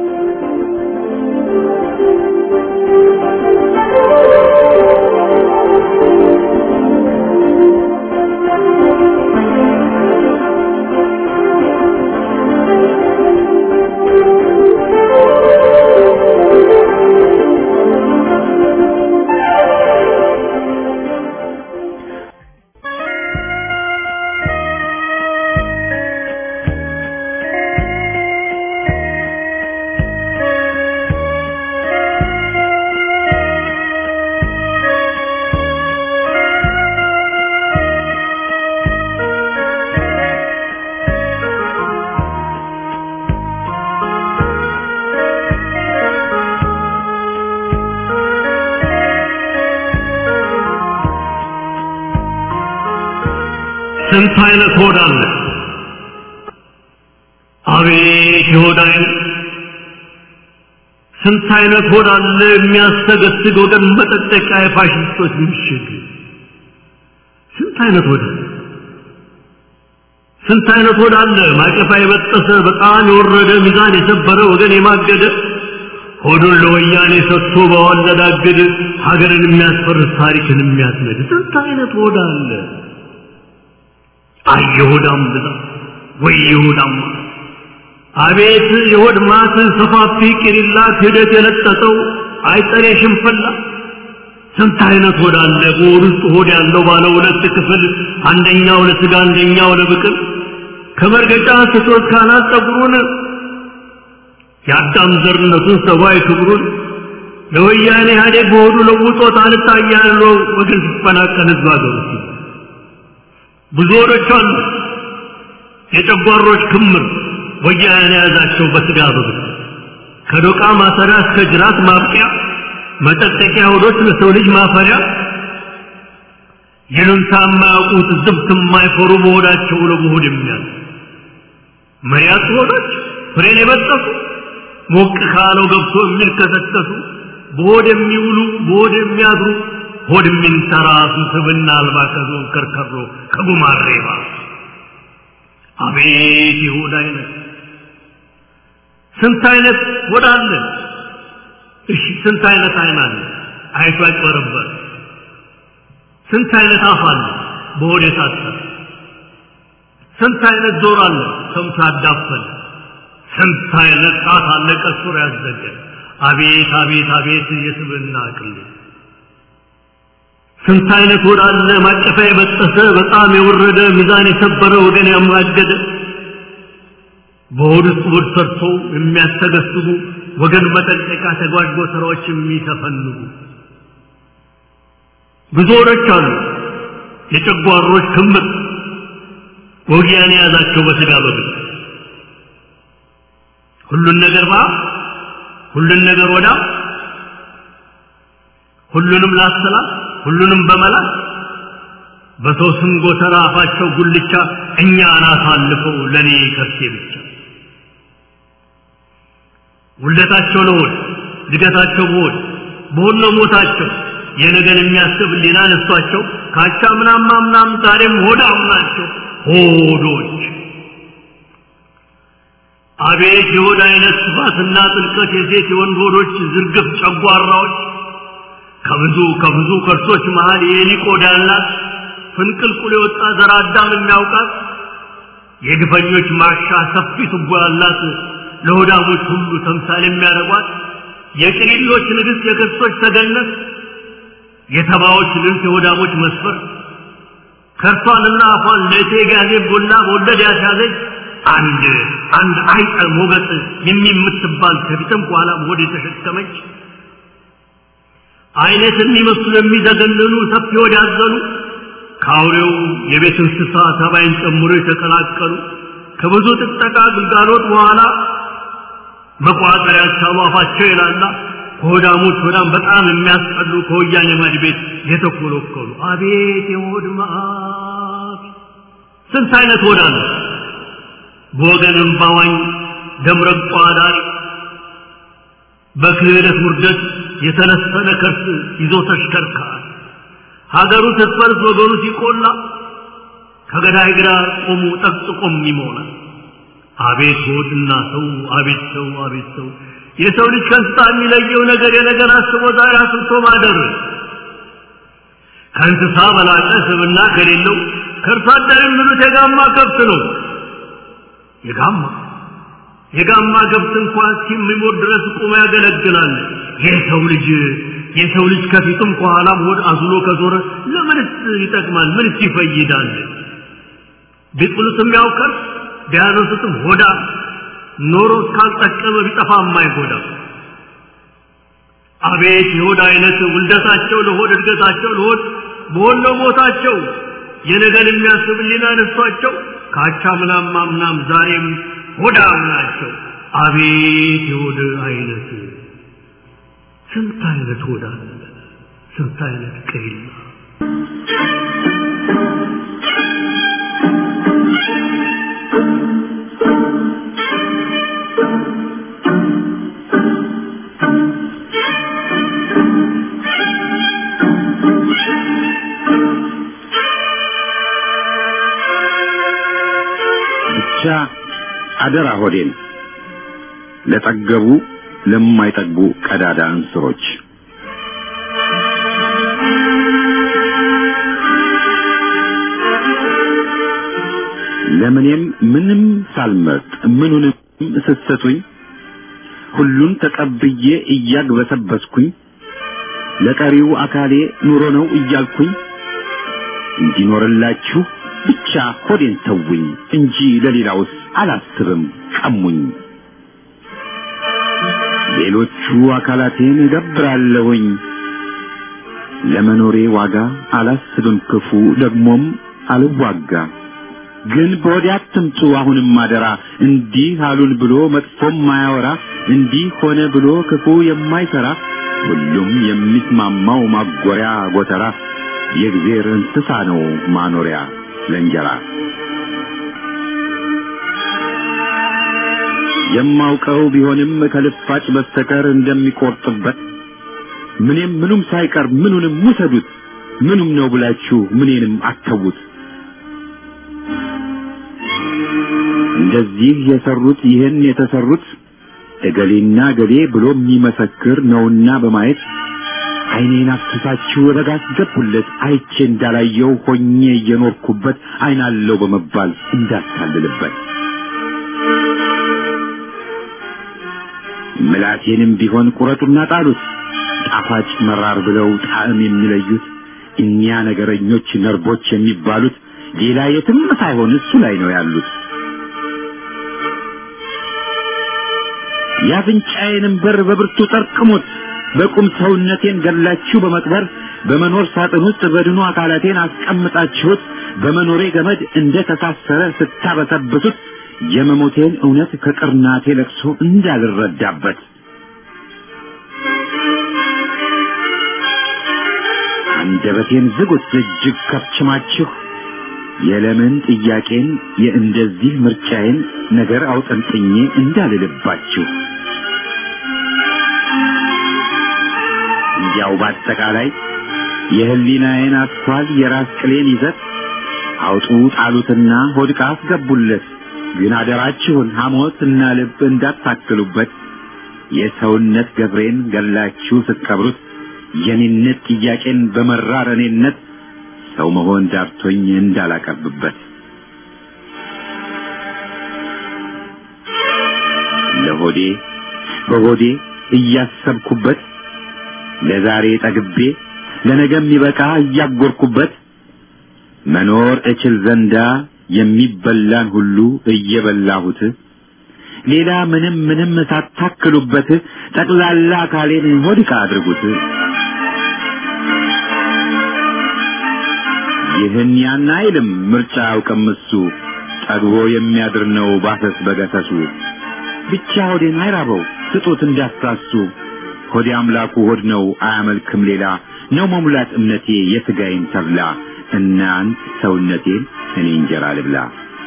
ስንት አይነት ሆድ አለ! አቤት የሆድ አይነት! ስንት አይነት ሆድ አለ! የሚያስተገስግ ወገን መጠጠቂያ የፋሽስቶች ምሽግ! ስንት አይነት ሆድ አለ! ስንት አይነት ሆድ አለ! ማቀፋ የበጠሰ በጣም የወረደ ሚዛን የሰበረ ወገን የማገደ ሆዱን ለወያኔ ሰጥቶ በወለዳግድ ሀገርን የሚያስፈርስ ታሪክን የሚያስነድ ስንት አይነት ሆድ አለ! አይ ይሁዳም ብዛ ወይ ይሁዳም አቤት የሆድ ማት ሰፋፊ ቅሪላ ክደት የለጠጠው አይጠሬ ሽንፈላ ስንት አይነት ሆድ አለ! በውስጡ ሆድ ያለው ባለ ሁለት ክፍል አንደኛው ለስጋ አንደኛው ለብቅል ከመርገጫ ስቶት ካናት ፀጉሩን የአዳም ዘርነቱን ሰብአዊ ክብሩን ለወያኔ ኢህአዴግ በሆዱ ለውጦት አልታያለው ወገን ሲፈናቀል ህዝብ አገሩ ብዙዎች አሉ የጨጓሮች ክምር ወያኔ ያዛቸው በስጋ በብ ከዶቃ ማሰሪያ እስከ ጅራት ማብቂያ መጠጠቂያ ሆዶች ለሰው ልጅ ማፈሪያ ይሉንታ የማያውቁት ዝብት የማይፈሩ በሆዳቸው ለመሆድ የሚያዝ መሪያት ሆዶች ፍሬን የበጠሱ ሞቅ ካለው ገብቶ የሚልከሰከሱ በሆድ የሚውሉ በሆድ የሚያድሩ ሆድ የሚንተራሱ ስብና አልባ ከዞን ከርከሮ ከጉማሬባ አቤት የሆድ አይነት! ስንት አይነት ሆድ አለ! እሺ ስንት አይነት አይን አለ አይቶ ያጭበረበር? ስንት አይነት አፍ አለ በሆድ የታሰረ? ስንት አይነት ጆሮ አለ ሰምቶ ያዳፈን? ስንት አይነት ጣት አለ ቀስሮ ያዘገ? አቤት አቤት አቤት የስብና አቅል! ስንት አይነት ሆድ አለ ማቀፋ የበጠሰ በጣም የወረደ ሚዛን የሰበረ ወገን ያማገደ በሆድ ውስጥ ሆድ ሰርቶ የሚያስተገስጉ ወገን መጠንቀቂያ ተጓድጎ ስራዎች የሚተፈንጉ ብዙዎች አሉ የጨጓሮች ክምር ወጊያን ያዛቸው በስጋ በብል ሁሉን ነገር ባ ሁሉን ነገር ወዳ ሁሉንም ላሰላ ሁሉንም በመላክ በሰው ስም ጎተራ አፋቸው ጉልቻ እኛ አናሳልፈው ለኔ ከርሴ ብቻ ውለታቸው ለሆድ ድገታቸው ሆድ በሆነ ሞታቸው የነገን የሚያስብ ሊና ነሷቸው ካቻ ምናም ምናም ዛሬም ሆዳም ናቸው ሆዶች አቤት የሆድ አይነት ስፋትና ጥልቀት የሴት የወንድ ሆዶች ዝርግፍ ጨጓራዎች ከብዙ ከብዙ ከርሶች መሃል የኤሊ ቆዳ ያላት ፍንቅልቁል የወጣ ዘር አዳም የሚያውቃት የግፈኞች ማሻ ሰፊ ቱቦ ያላት ለሆዳሞች ሁሉ ተምሳሌ የሚያደርጓት የቅሪሎች ንግሥት የክርስቶች ተገነት የተባዎች ልንት የሆዳሞች መስፈር ከርሷንና አፏን ለቴጋዜ ቡላ ወለድ ያሻዘች አንድ አንድ አይጠ ሞገስ የሚምትባል ከፊትም ኋላም ሆድ የተሸከመች አይነት የሚመስሉ የሚዘገንኑ ሰፊ ሆድ ያዘሉ ካውሬው የቤት እንስሳ ተባይን ጨምሮ የተቀላቀሉ ከብዙ ጥቅጠቃ ግልጋሎት በኋላ መቋጠሪያቸው አፋቸው ይላላ ሆዳሞች ሆዳም በጣም የሚያስጠሉ ከወያኔ ማድቤት የተኮለኮሉ አቤት የሆድ መዓት ስንት አይነት ሆዳ ነው በወገንም ባዋኝ ደምረቋ ዳሪ በክህደት ውርደት የተለሰነ ከርስ ይዞ ተሽከርካሪ ሀገሩ ተስፈርስ ወገኑ ሲቆላ ከገዳይ ግራ ቆሙ ጠቅጥቆም ይሞላል አቤት ሆድና ሰው አቤት ሰው አቤት ሰው የሰው ልጅ ከእንስሳ የሚለየው ነገር የነገር አስቦ ዛሬ አስብቶ ማደር ከእንስሳ በላቀ ስብዕና ከሌለው ከእርሷ አደር የሚሉት የጋማ ከብት ነው የጋማ የጋማ ከብት እንኳን ሲሞት ድረስ ቆሞ ያገለግላል የሰው ልጅ የሰው ልጅ ከፊቱም ከኋላም ሆድ አዝሎ ከዞረ ለምንስ ይጠቅማል ምንስ ይፈይዳል ቢጥሉትም ያውቀር ቢያነሱትም ሆዳ ኖሮ ካልጠቀመ ቢጠፋ የማይጎዳ አቤት የሆድ አይነት ውልደታቸው ለሆድ እድገታቸው ለሆድ በሆነ ሞታቸው የነገን የሚያስብ ሊና ነሷቸው ካቻ ምናም ማምናም ዛሬም ሆዳም ናቸው አቤት የሆድ አይነት ስንት አይነት ሆዳ ስንት አይነት ቀይላ ብቻ አደራ ሆዴን ለጠገቡ ለማይጠግቡ ቀዳዳ እንስሮች ለምንም ምንም ሳልመርጥ ምኑንም ስሰቱኝ ሁሉን ተቀብዬ እያግበሰበስኩኝ ለቀሪው አካሌ ኑሮ ነው እያልኩኝ እንዲኖርላችሁ ብቻ ሆዴን ተውኝ እንጂ ለሌላውስ አላስብም ቀሙኝ ሌሎቹ አካላቴን እገብራለሁኝ ለመኖሬ ዋጋ አላስብም ክፉ ደግሞም አልዋጋ ግን በወዲያ አትምጡ አሁንም አደራ እንዲህ አሉን ብሎ መጥፎም ማያወራ እንዲህ ሆነ ብሎ ክፉ የማይሰራ ሁሉም የሚስማማው ማጎሪያ ጎተራ የእግዚአብሔር እንስሳ ነው ማኖሪያ ለእንጀራ የማውቀው ቢሆንም ከልፋጭ በስተቀር እንደሚቆርጥበት ምንም ምኑም ሳይቀር ምኑንም ውሰዱት ምኑም ነው ብላችሁ ምንንም አተውት እንደዚህ የሰሩት ይህን የተሰሩት እገሌና ገሌ ብሎ የሚመሰክር ነውና በማየት አይኔን አፍስሳችሁ ረጋት ገቡለት አይቼ እንዳላየው ሆኜ እየኖርኩበት አይናለው በመባል እንዳታልልበት ምላቴንም ቢሆን ቁረጡና ጣሉት ጣፋጭ መራር ብለው ጣዕም የሚለዩት እኛ ነገረኞች ነርቦች የሚባሉት ሌላ የትም ሳይሆን እሱ ላይ ነው ያሉት ያፍንጫዬንም በር በብርቱ ጠርቅሙት በቁም ሰውነቴን ገላችሁ በመቅበር በመኖር ሳጥን ውስጥ በድኑ አካላቴን አስቀምጣችሁት በመኖሬ ገመድ እንደ ተሳሰረ ስታበሰብሱት የመሞቴን እውነት ከቅርናቴ ለቅሶ እንዳልረዳበት አንደበቴን ዝጉት እጅግ ከፍችማችሁ የለምን ጥያቄን የእንደዚህ ምርጫዬን ነገር አውጠንጥኜ እንዳልልባችሁ እንዲያው በአጠቃላይ የህሊናዬን አስኳል የራስ ቅሌን ይዘት አውጡ ጣሉትና ሆድቃ አስገቡለት ግን አደራችሁን ሐሞትና ልብ እንዳታክሉበት የሰውነት ገብሬን ገላችሁ ስትቀብሩት የኔነት ጥያቄን በመራር እኔነት ሰው መሆን ዳርቶኝ እንዳላቀርብበት ለሆዴ በሆዴ እያሰብኩበት ለዛሬ ጠግቤ ለነገም ይበቃ እያጎርኩበት መኖር እችል ዘንዳ የሚበላን ሁሉ እየበላሁት ሌላ ምንም ምንም ሳታክሉበት ጠቅላላ አካሌን ሆድቃ አድርጉት ይህን ያን አይልም ምርጫ ያውቅም እሱ ጠግቦ የሚያድር ነው ባሰስ በገሰሱ ብቻ ሆዴን አይራበው ስጡት እንዳታሱ ሆዴ አምላኩ ሆድ ነው አያመልክም ሌላ ነው መሙላት እምነቴ የስጋዬን ተብላ እናንት ሰውነቴን እኔ እንጀራ ልብላ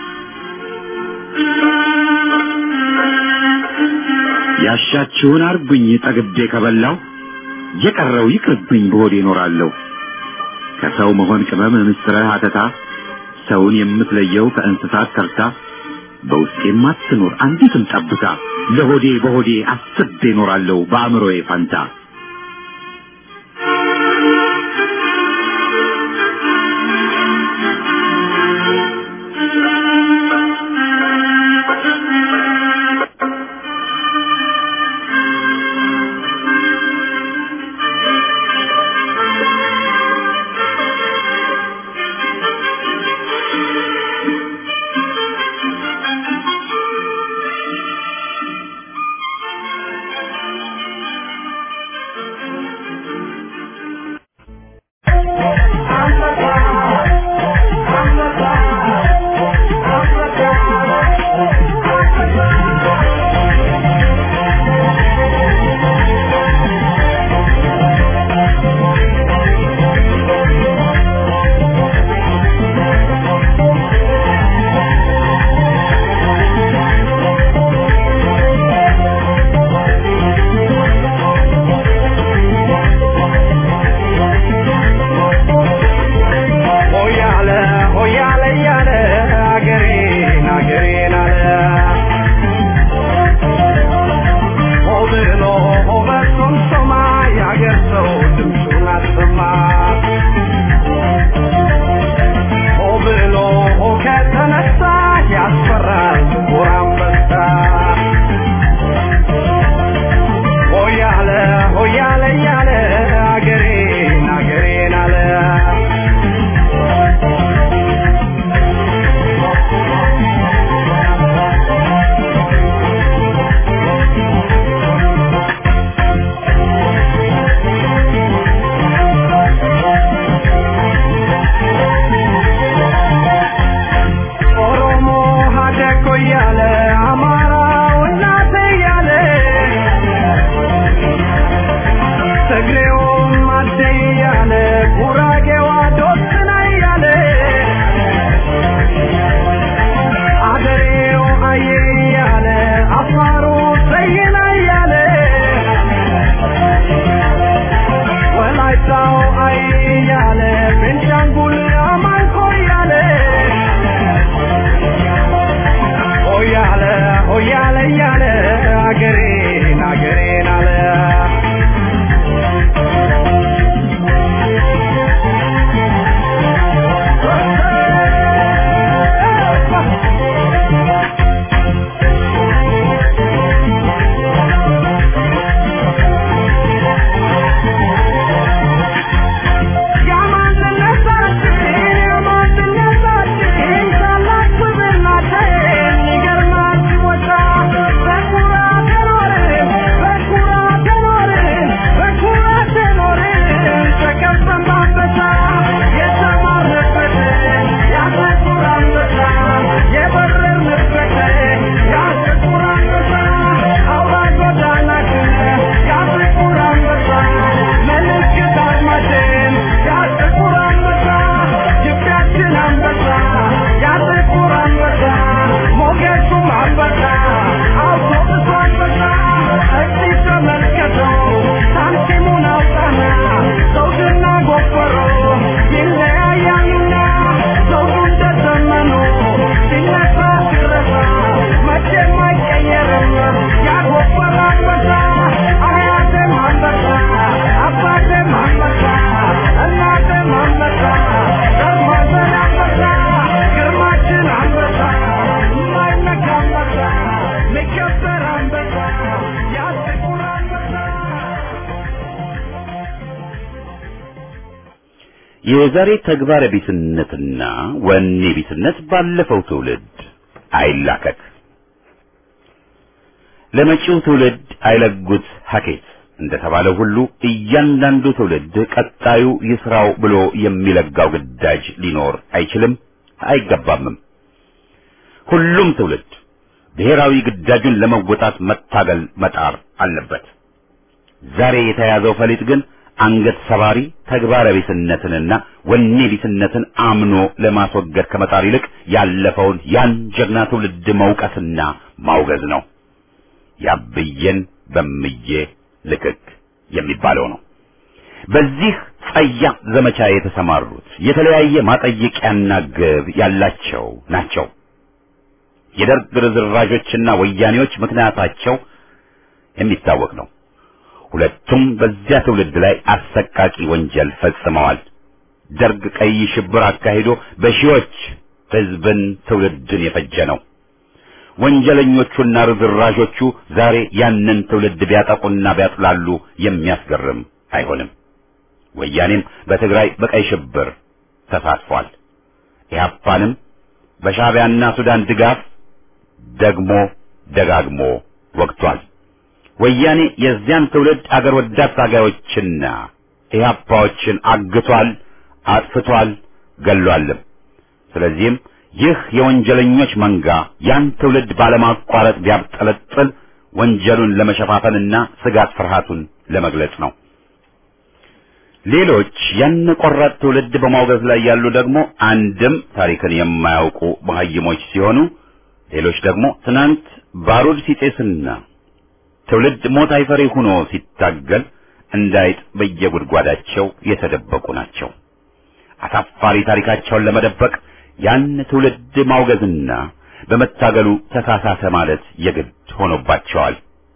ያሻችሁን አርጉኝ ጠግቤ ከበላው የቀረው ይቅርብኝ በሆዴ እኖራለሁ ከሰው መሆን ቅመም ምስጥረ ሀተታ ሰውን የምትለየው ከእንስሳት ተርታ በውስጤ ማትኖር አንዲትም ጠብታ ለሆዴ በሆዴ አስቤ እኖራለሁ በአእምሮዬ ፋንታ የዛሬ ተግባረ ቢስነትና ወኔ ቢስነት ባለፈው ትውልድ አይላከክ ለመጪው ትውልድ አይለጉት ሐኬት እንደተባለው ሁሉ እያንዳንዱ ትውልድ ቀጣዩ ይስራው ብሎ የሚለጋው ግዳጅ ሊኖር አይችልም፣ አይገባምም። ሁሉም ትውልድ ብሔራዊ ግዳጁን ለመወጣት መታገል መጣር አለበት። ዛሬ የተያዘው ፈሊጥ ግን አንገት ሰባሪ ተግባረ ቢስነትንና ወኔ ቢስነትን አምኖ ለማስወገድ ከመጣር ይልቅ ያለፈውን ያን ጀግና ትውልድ መውቀስና ማውገዝ ነው። ያብዬን በምዬ ልክክ የሚባለው ነው። በዚህ ጸያፍ ዘመቻ የተሰማሩት የተለያየ ማጠየቂያና ግብ ያላቸው ናቸው። የደርግ ርዝራዦችና ወያኔዎች ምክንያታቸው የሚታወቅ ነው። ሁለቱም በዚያ ትውልድ ላይ አሰቃቂ ወንጀል ፈጽመዋል። ደርግ ቀይ ሽብር አካሂዶ በሺዎች ሕዝብን ትውልድን የፈጀ ነው። ወንጀለኞቹና ርዝራዦቹ ዛሬ ያንን ትውልድ ቢያጠቁና ቢያጥላሉ የሚያስገርም አይሆንም። ወያኔም በትግራይ በቀይ ሽብር ተሳትፏል። ኢህአፓንም በሻዕቢያና ሱዳን ድጋፍ ደግሞ ደጋግሞ ወግቷል። ወያኔ የዚያን ትውልድ አገር ወዳድ ታጋዮችና ኢህአፓዎችን አግቷል፣ አጥፍቷል፣ ገሏልም። ስለዚህም ይህ የወንጀለኞች መንጋ ያን ትውልድ ባለማቋረጥ ቢያብጠለጥል ወንጀሉን ለመሸፋፈንና ስጋት ፍርሃቱን ለመግለጽ ነው። ሌሎች ያን ቆራጥ ትውልድ በማውገዝ ላይ ያሉ ደግሞ አንድም ታሪክን የማያውቁ መሀይሞች ሲሆኑ፣ ሌሎች ደግሞ ትናንት ባሩድ ሲጤስና ትውልድ ሞት አይፈሪ ሆኖ ሲታገል እንዳይጥ በየጉድጓዳቸው የተደበቁ ናቸው። አሳፋሪ ታሪካቸውን ለመደበቅ ያን ትውልድ ማውገዝና በመታገሉ ተሳሳተ ማለት የግድ ሆኖባቸዋል።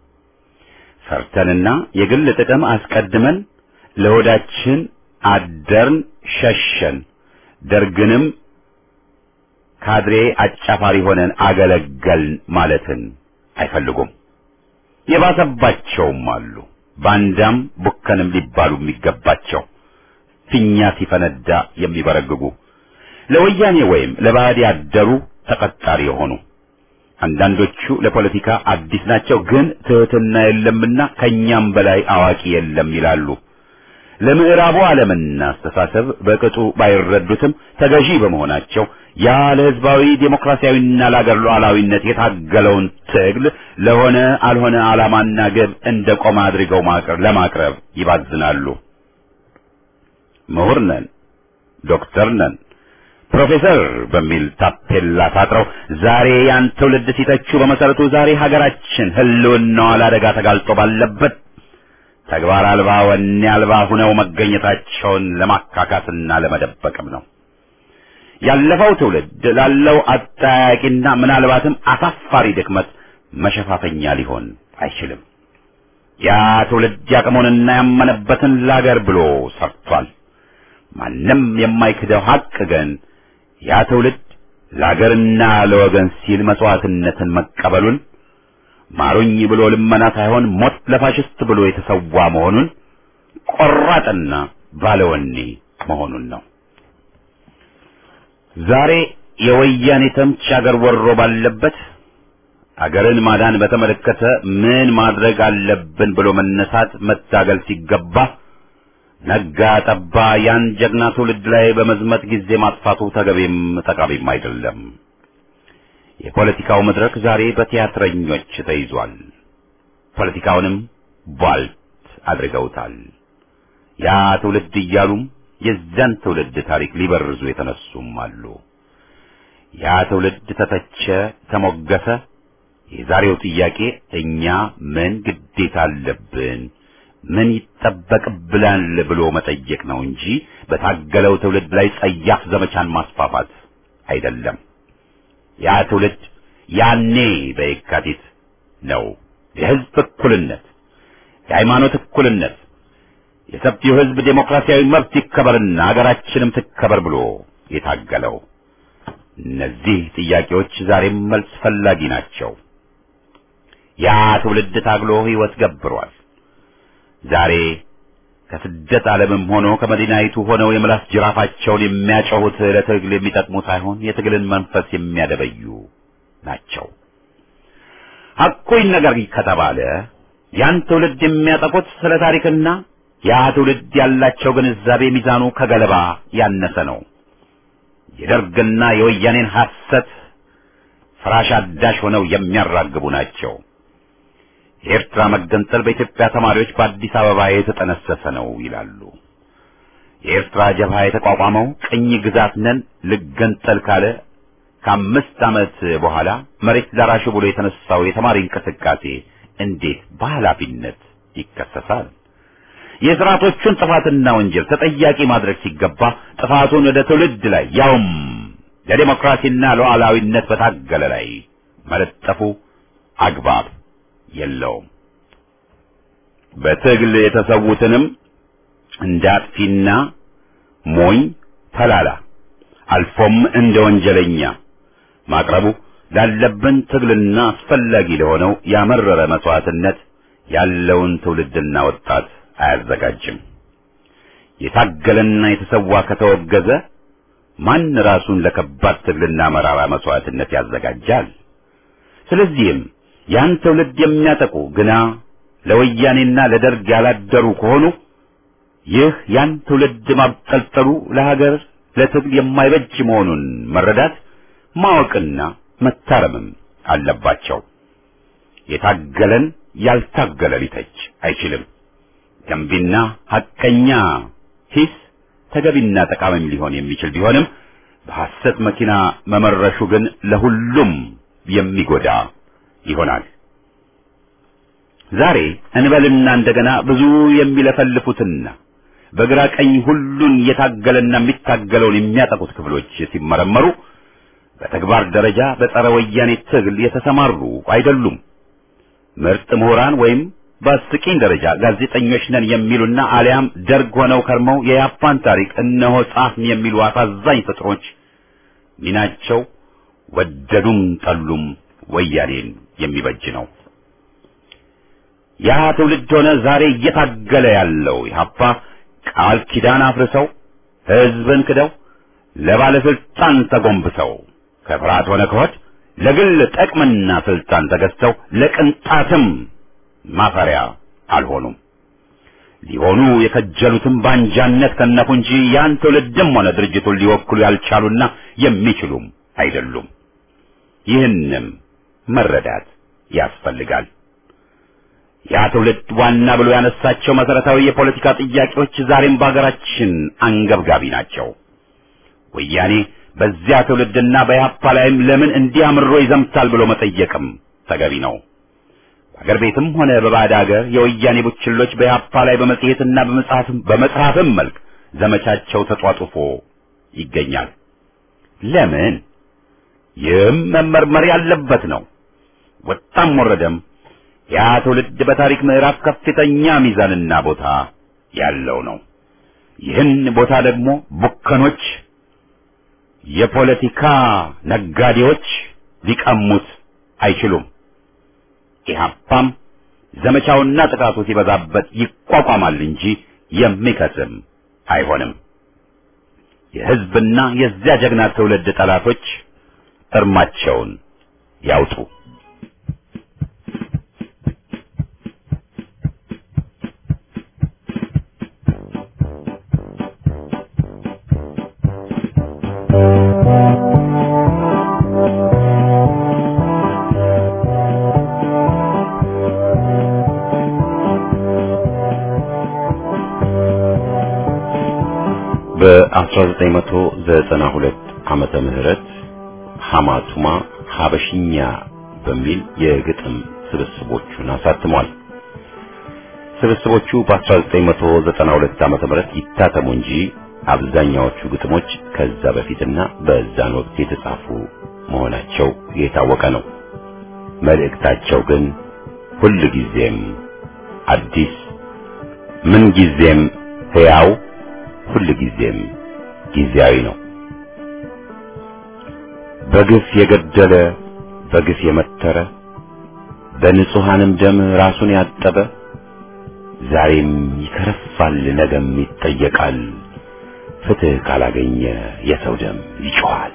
ፈርተንና የግል ጥቅም አስቀድመን ለሆዳችን አደርን ሸሸን፣ ደርግንም ካድሬ አጫፋሪ ሆነን አገለገልን ማለትን አይፈልጉም። የባሰባቸውም አሉ። ባንዳም ቡከንም ሊባሉ የሚገባቸው ፊኛ ሲፈነዳ የሚበረግጉ ለወያኔ ወይም ለባዕድ ያደሩ ተቀጣሪ የሆኑ አንዳንዶቹ ለፖለቲካ አዲስ ናቸው፣ ግን ትህትና የለምና ከኛም በላይ አዋቂ የለም ይላሉ። ለምዕራቡ ዓለምና አስተሳሰብ በቅጡ ባይረዱትም ተገዢ በመሆናቸው ያ ለሕዝባዊ ዴሞክራሲያዊና ለአገር ሉዓላዊነት የታገለውን ትግል ለሆነ አልሆነ ዓላማና ግብ እንደ ቆመ አድርገው ለማቅረብ ይባዝናሉ። ምሁር ነን፣ ዶክተር ነን፣ ፕሮፌሰር በሚል ታፔላ ታጥረው ዛሬ ያን ትውልድ ሲተቹ በመሰረቱ ዛሬ ሀገራችን ሕልውናዋ ለአደጋ ተጋልጦ ባለበት ተግባር አልባ ወኔ አልባ ሁነው መገኘታቸውን ለማካካስና ለመደበቅም ነው። ያለፈው ትውልድ ላለው አጠያቂና ምናልባትም አሳፋሪ ድክመት መሸፋፈኛ ሊሆን አይችልም። ያ ትውልድ ያቅሙንና ያመነበትን ለአገር ብሎ ሰርቷል። ማንም የማይክደው ሀቅ ግን ያ ትውልድ ለአገርና ለወገን ሲል መስዋዕትነትን መቀበሉን ማሩኝ ብሎ ልመና ሳይሆን ሞት ለፋሽስት ብሎ የተሰዋ መሆኑን ቆራጥና ባለወኔ መሆኑን ነው። ዛሬ የወያኔ ተምች አገር ወሮ ባለበት አገርን ማዳን በተመለከተ ምን ማድረግ አለብን ብሎ መነሳት መታገል ሲገባ ነጋ ጠባ ያን ጀግና ትውልድ ላይ በመዝመት ጊዜ ማጥፋቱ ተገቢም ጠቃሚም አይደለም። የፖለቲካው መድረክ ዛሬ በቲያትረኞች ተይዟል። ፖለቲካውንም ቧልት አድርገውታል። ያ ትውልድ እያሉም የዛን ትውልድ ታሪክ ሊበርዙ የተነሱም አሉ። ያ ትውልድ ተተቸ፣ ተሞገሰ። የዛሬው ጥያቄ እኛ ምን ግዴታ አለብን፣ ምን ይጠበቅብናል ብሎ መጠየቅ ነው እንጂ በታገለው ትውልድ ላይ ጸያፍ ዘመቻን ማስፋፋት አይደለም። ያ ትውልድ ያኔ በየካቲት ነው የሕዝብ እኩልነት፣ የሃይማኖት እኩልነት፣ የሰፊው ሕዝብ ዴሞክራሲያዊ መብት ይከበርና አገራችንም ትከበር ብሎ የታገለው። እነዚህ ጥያቄዎች ዛሬም መልስ ፈላጊ ናቸው። ያ ትውልድ ታግሎ ሕይወት ገብሯል። ዛሬ ከስደት ዓለምም ሆኖ ከመዲናይቱ ሆነው የምላስ ጅራፋቸውን የሚያጨሁት ለትግል የሚጠቅሙ ሳይሆን የትግልን መንፈስ የሚያደበዩ ናቸው። ሐቁን ነገር ከተባለ ያን ትውልድ የሚያጠቁት ስለ ታሪክና ያ ትውልድ ያላቸው ግንዛቤ ሚዛኑ ከገለባ ያነሰ ነው። የደርግና የወያኔን ሐሰት ፍራሽ አዳሽ ሆነው የሚያራግቡ ናቸው። የኤርትራ መገንጠል በኢትዮጵያ ተማሪዎች በአዲስ አበባ የተጠነሰሰ ነው ይላሉ። የኤርትራ ጀብሃ የተቋቋመው ቅኝ ግዛት ነን ልገንጠል ካለ ከአምስት ዓመት በኋላ መሬት ላራሹ ብሎ የተነሳው የተማሪ እንቅስቃሴ እንዴት በኃላፊነት ይከሰሳል? የሥርዓቶቹን ጥፋትና ወንጀል ተጠያቂ ማድረግ ሲገባ ጥፋቱን ወደ ትውልድ ላይ ያውም ለዲሞክራሲና ሉዓላዊነት በታገለ ላይ መለጠፉ አግባብ የለውም። በትግል የተሰዉትንም እንደ አጥፊና ሞኝ ተላላ አልፎም እንደ ወንጀለኛ ማቅረቡ ላለብን ትግልና አስፈላጊ ለሆነው ያመረረ መስዋዕትነት ያለውን ትውልድና ወጣት አያዘጋጅም። የታገለና የተሰዋ ከተወገዘ ማን ራሱን ለከባድ ትግልና መራራ መስዋዕትነት ያዘጋጃል? ስለዚህም ያን ትውልድ የሚያጠቁ ግና ለወያኔና ለደርግ ያላደሩ ከሆኑ ይህ ያን ትውልድ ማብጠልጠሉ ለሀገር ለትግል የማይበጅ መሆኑን መረዳት ማወቅና መታረምም አለባቸው። የታገለን ያልታገለ ሊተች አይችልም። ገንቢና ሐቀኛ ሂስ ተገቢና ጠቃሚም ሊሆን የሚችል ቢሆንም በሐሰት መኪና መመረሹ ግን ለሁሉም የሚጎዳ ይሆናል። ዛሬ እንበልና እንደገና ብዙ የሚለፈልፉትና በግራ ቀኝ ሁሉን የታገለና የሚታገለውን የሚያጠቁት ክፍሎች ሲመረመሩ በተግባር ደረጃ በጸረ ወያኔ ትግል የተሰማሩ አይደሉም። ምርጥ ምሁራን ወይም በአስቂኝ ደረጃ ጋዜጠኞች ነን የሚሉና አሊያም ደርግ ሆነው ከርመው የያፓን ታሪክ እነሆ ጻፍን የሚሉ አሳዛኝ ፍጥሮች ሚናቸው ወደዱም ጠሉም ወያኔን የሚበጅ ነው። ያ ትውልድ ሆነ ዛሬ እየታገለ ያለው ኢህአፓ ቃል ኪዳን አፍርሰው ሕዝብን ክደው ለባለስልጣን ተጎንብሰው ከፍርሃት ሆነ ከሆድ ለግል ጥቅምና ስልጣን ተገዝተው ለቅንጣትም ማፈሪያ አልሆኑም። ሊሆኑ የከጀሉትም ባንጃነት ከነፉ እንጂ ያን ትውልድም ሆነ ድርጅቱን ሊወክሉ ያልቻሉና የሚችሉም አይደሉም። ይህንም መረዳት ያስፈልጋል። ያ ትውልድ ዋና ብሎ ያነሳቸው መሰረታዊ የፖለቲካ ጥያቄዎች ዛሬም በአገራችን አንገብጋቢ ናቸው። ወያኔ በዚያ ትውልድና በኢህአፓ ላይም ለምን እንዲህ አምርሮ ይዘምታል ብሎ መጠየቅም ተገቢ ነው። በአገር ቤትም ሆነ በባዕድ አገር የወያኔ ቡችሎች በኢህአፓ ላይ በመጽሔትና በመጽሐፍም በመጽሐፍም መልክ ዘመቻቸው ተጧጡፎ ይገኛል። ለምን? ይህም መመርመር ያለበት ነው። ወጣም ወረደም ያ ትውልድ በታሪክ ምዕራፍ ከፍተኛ ሚዛንና ቦታ ያለው ነው። ይህን ቦታ ደግሞ ቡከኖች፣ የፖለቲካ ነጋዴዎች ሊቀሙት አይችሉም። ኢህአፓም ዘመቻውና ጥቃቱ ሲበዛበት ይቋቋማል እንጂ የሚከስም አይሆንም። የሕዝብና የዚያ ጀግና ትውልድ ጠላቶች እርማቸውን ያውጡ። በአስራ ዘጠኝ መቶ ዘጠና ሁለት ዓመተ ምህረት ሐማቱማ ሐበሽኛ በሚል የግጥም ስብስቦቹን አሳትሟል። ስብስቦቹ በአስራ ዘጠኝ መቶ ዘጠና ሁለት ዓመተ ምህረት ይታተሙ እንጂ አብዛኛዎቹ ግጥሞች ከዛ በፊትና በዛን ወቅት የተጻፉ መሆናቸው የታወቀ ነው። መልእክታቸው ግን ሁሉ ጊዜም አዲስ፣ ምን ጊዜም ሕያው፣ ሁሉ ጊዜም ጊዜያዊ ነው። በግፍ የገደለ በግፍ የመተረ በንጹሃንም ደም ራሱን ያጠበ ዛሬም ይከረፋል፣ ነገም ይጠየቃል። ፍትህ ካላገኘ የሰው ደም ይጮሃል።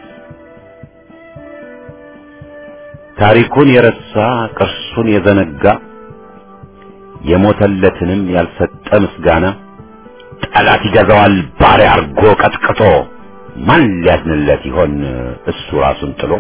ታሪኩን የረሳ ቅርሱን የዘነጋ የሞተለትንም ያልሰጠ ምስጋና ጠላት ይገዛዋል ባሪያ አርጎ ቀጥቅጦ ማን ሊያድንለት ይሆን እሱ ራሱን ጥሎ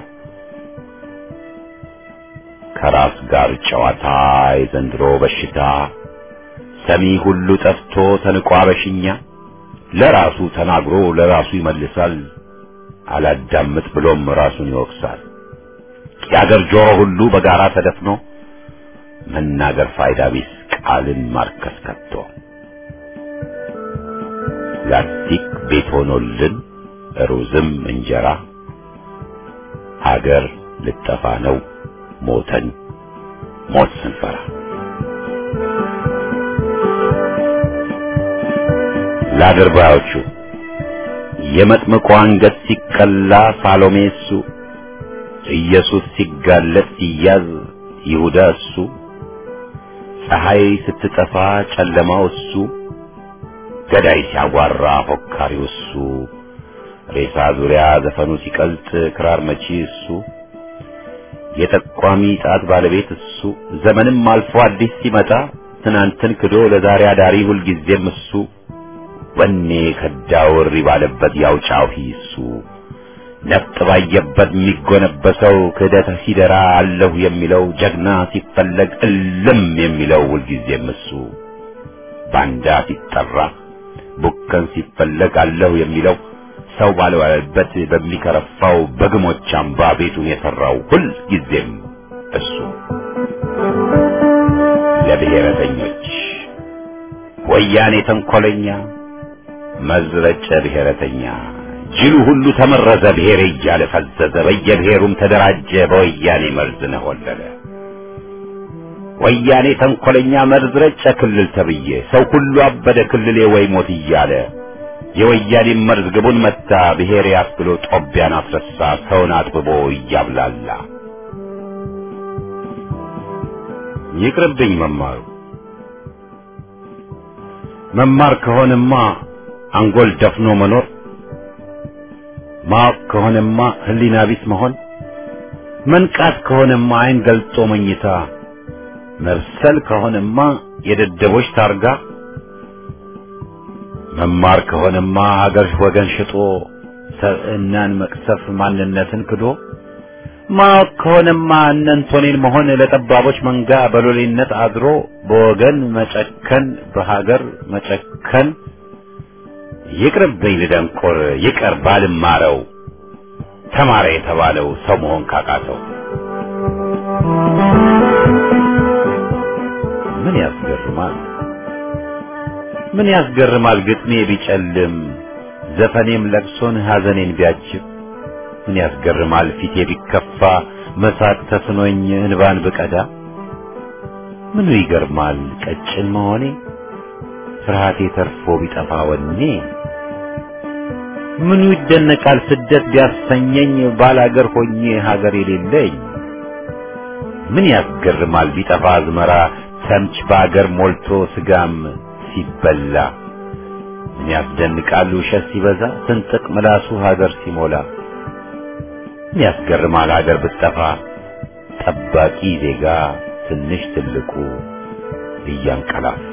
ከራስ ጋር ጨዋታ የዘንድሮ በሽታ ሰሚ ሁሉ ጠፍቶ ተንቋ በሽኛ ለራሱ ተናግሮ ለራሱ ይመልሳል አላዳምጥ ብሎም ራሱን ይወቅሳል ያገር ጆሮ ሁሉ በጋራ ተደፍኖ መናገር ፋይዳ ቢስ ቃልን ማርከስ ከቶ ላስቲክ ቤት ሆኖልን ሩዝም እንጀራ ሀገር ልጠፋ ነው ሞተን ሞት ስንፈራ ለአድርባዮቹ የመጥምቁ አንገት ሲቀላ ሳሎሜ እሱ ኢየሱስ ሲጋለጥ ሲያዝ ይሁዳ እሱ ፀሐይ ስትጠፋ ጨለማው እሱ ገዳይ ሲያጓራ ፎካሪው እሱ ሬሳ ዙሪያ ዘፈኑ ሲቀልጥ ክራር መቺ እሱ የጠቋሚ ጣት ባለቤት እሱ ዘመንም አልፎ አዲስ ሲመጣ ትናንትን ክዶ ለዛሬ አዳሪ ሁል ጊዜም እሱ ወኔ ከዳው ሪባለበት ያውጫው እሱ ነፍጥ ባየበት የሚጎነበሰው ክህደት ሲደራ አለሁ የሚለው ጀግና ሲፈለግ እልም የሚለው ሁል ጊዜም እሱ ባንዳ ሲጠራ ቡከን ሲፈለግ አለሁ የሚለው ሰው ባልዋለበት በሚከረፋው በግሞች አምባ ቤቱን የሰራው ሁል ጊዜም እሱ ለብሔረተኞች ወያኔ ተንኮለኛ መዝረጨ ብሔረተኛ ጅሉ ሁሉ ተመረዘ ብሔር እያለ ፈዘዘ በየብሔሩም ተደራጀ በወያኔ መርዝ ነሆለለ ወያኔ ተንኮለኛ መርዝረጨ ክልል ተብዬ ሰው ሁሉ አበደ ክልሌ ወይ ሞት እያለ የወያኔ መርዝ ግቡን መታ ብሔር ያስብሎ ጦቢያን አስረሳ ሰውን አጥብቦ እያብላላ ይቅርብኝ መማሩ መማር ከሆነማ አንጎል ደፍኖ መኖር ማወቅ ከሆነማ ህሊና ቢስ መሆን መንቃት ከሆነማ አይን ገልጦ መኝታ መርሰል ከሆነማ የደደቦች ታርጋ መማር ከሆነማ ሀገር ወገን ሽጦ ሰብዕናን መቅሰፍ ማንነትን ክዶ ማወቅ ከሆነማ እነንቶኔን መሆን ለጠባቦች መንጋ በሎሌነት አድሮ በወገን መጨከን በሀገር መጨከን ይቅርብኝ ልደንቆር ይቀር ባልማረው ተማረ የተባለው ሰው መሆን ካቃተው ምን ያስገርማል ምን ያስገርማል ግጥሜ ቢጨልም ዘፈኔም ለቅሶን ሐዘኔን ቢያጅብ ምን ያስገርማል ፊቴ ቢከፋ መሳት ተስኖኝ እንባን ብቀዳ ምኑ ይገርማል ቀጭን መሆኔ ፍርሃቴ ተርፎ ቢጠፋ ወኔ ምኑ ይደነቃል ስደት ቢያሰኘኝ ባላገር ሆኜ ሀገር የሌለኝ ምን ያስገርማል ቢጠፋ አዝመራ ሰምች በአገር ሞልቶ ስጋም ሲበላ ምን ያስደንቃል ውሸት ሲበዛ ስንጥቅ ምላሱ ሀገር ሲሞላ ምን ያስገርማል ሀገር ብትጠፋ ጠባቂ ዜጋ ትንሽ ትልቁ እያንቀላፋ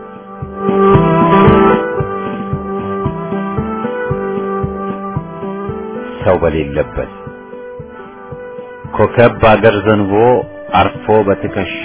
ሰው በሌለበት ኮከብ በአገር ዘንቦ አርፎ በትከሻ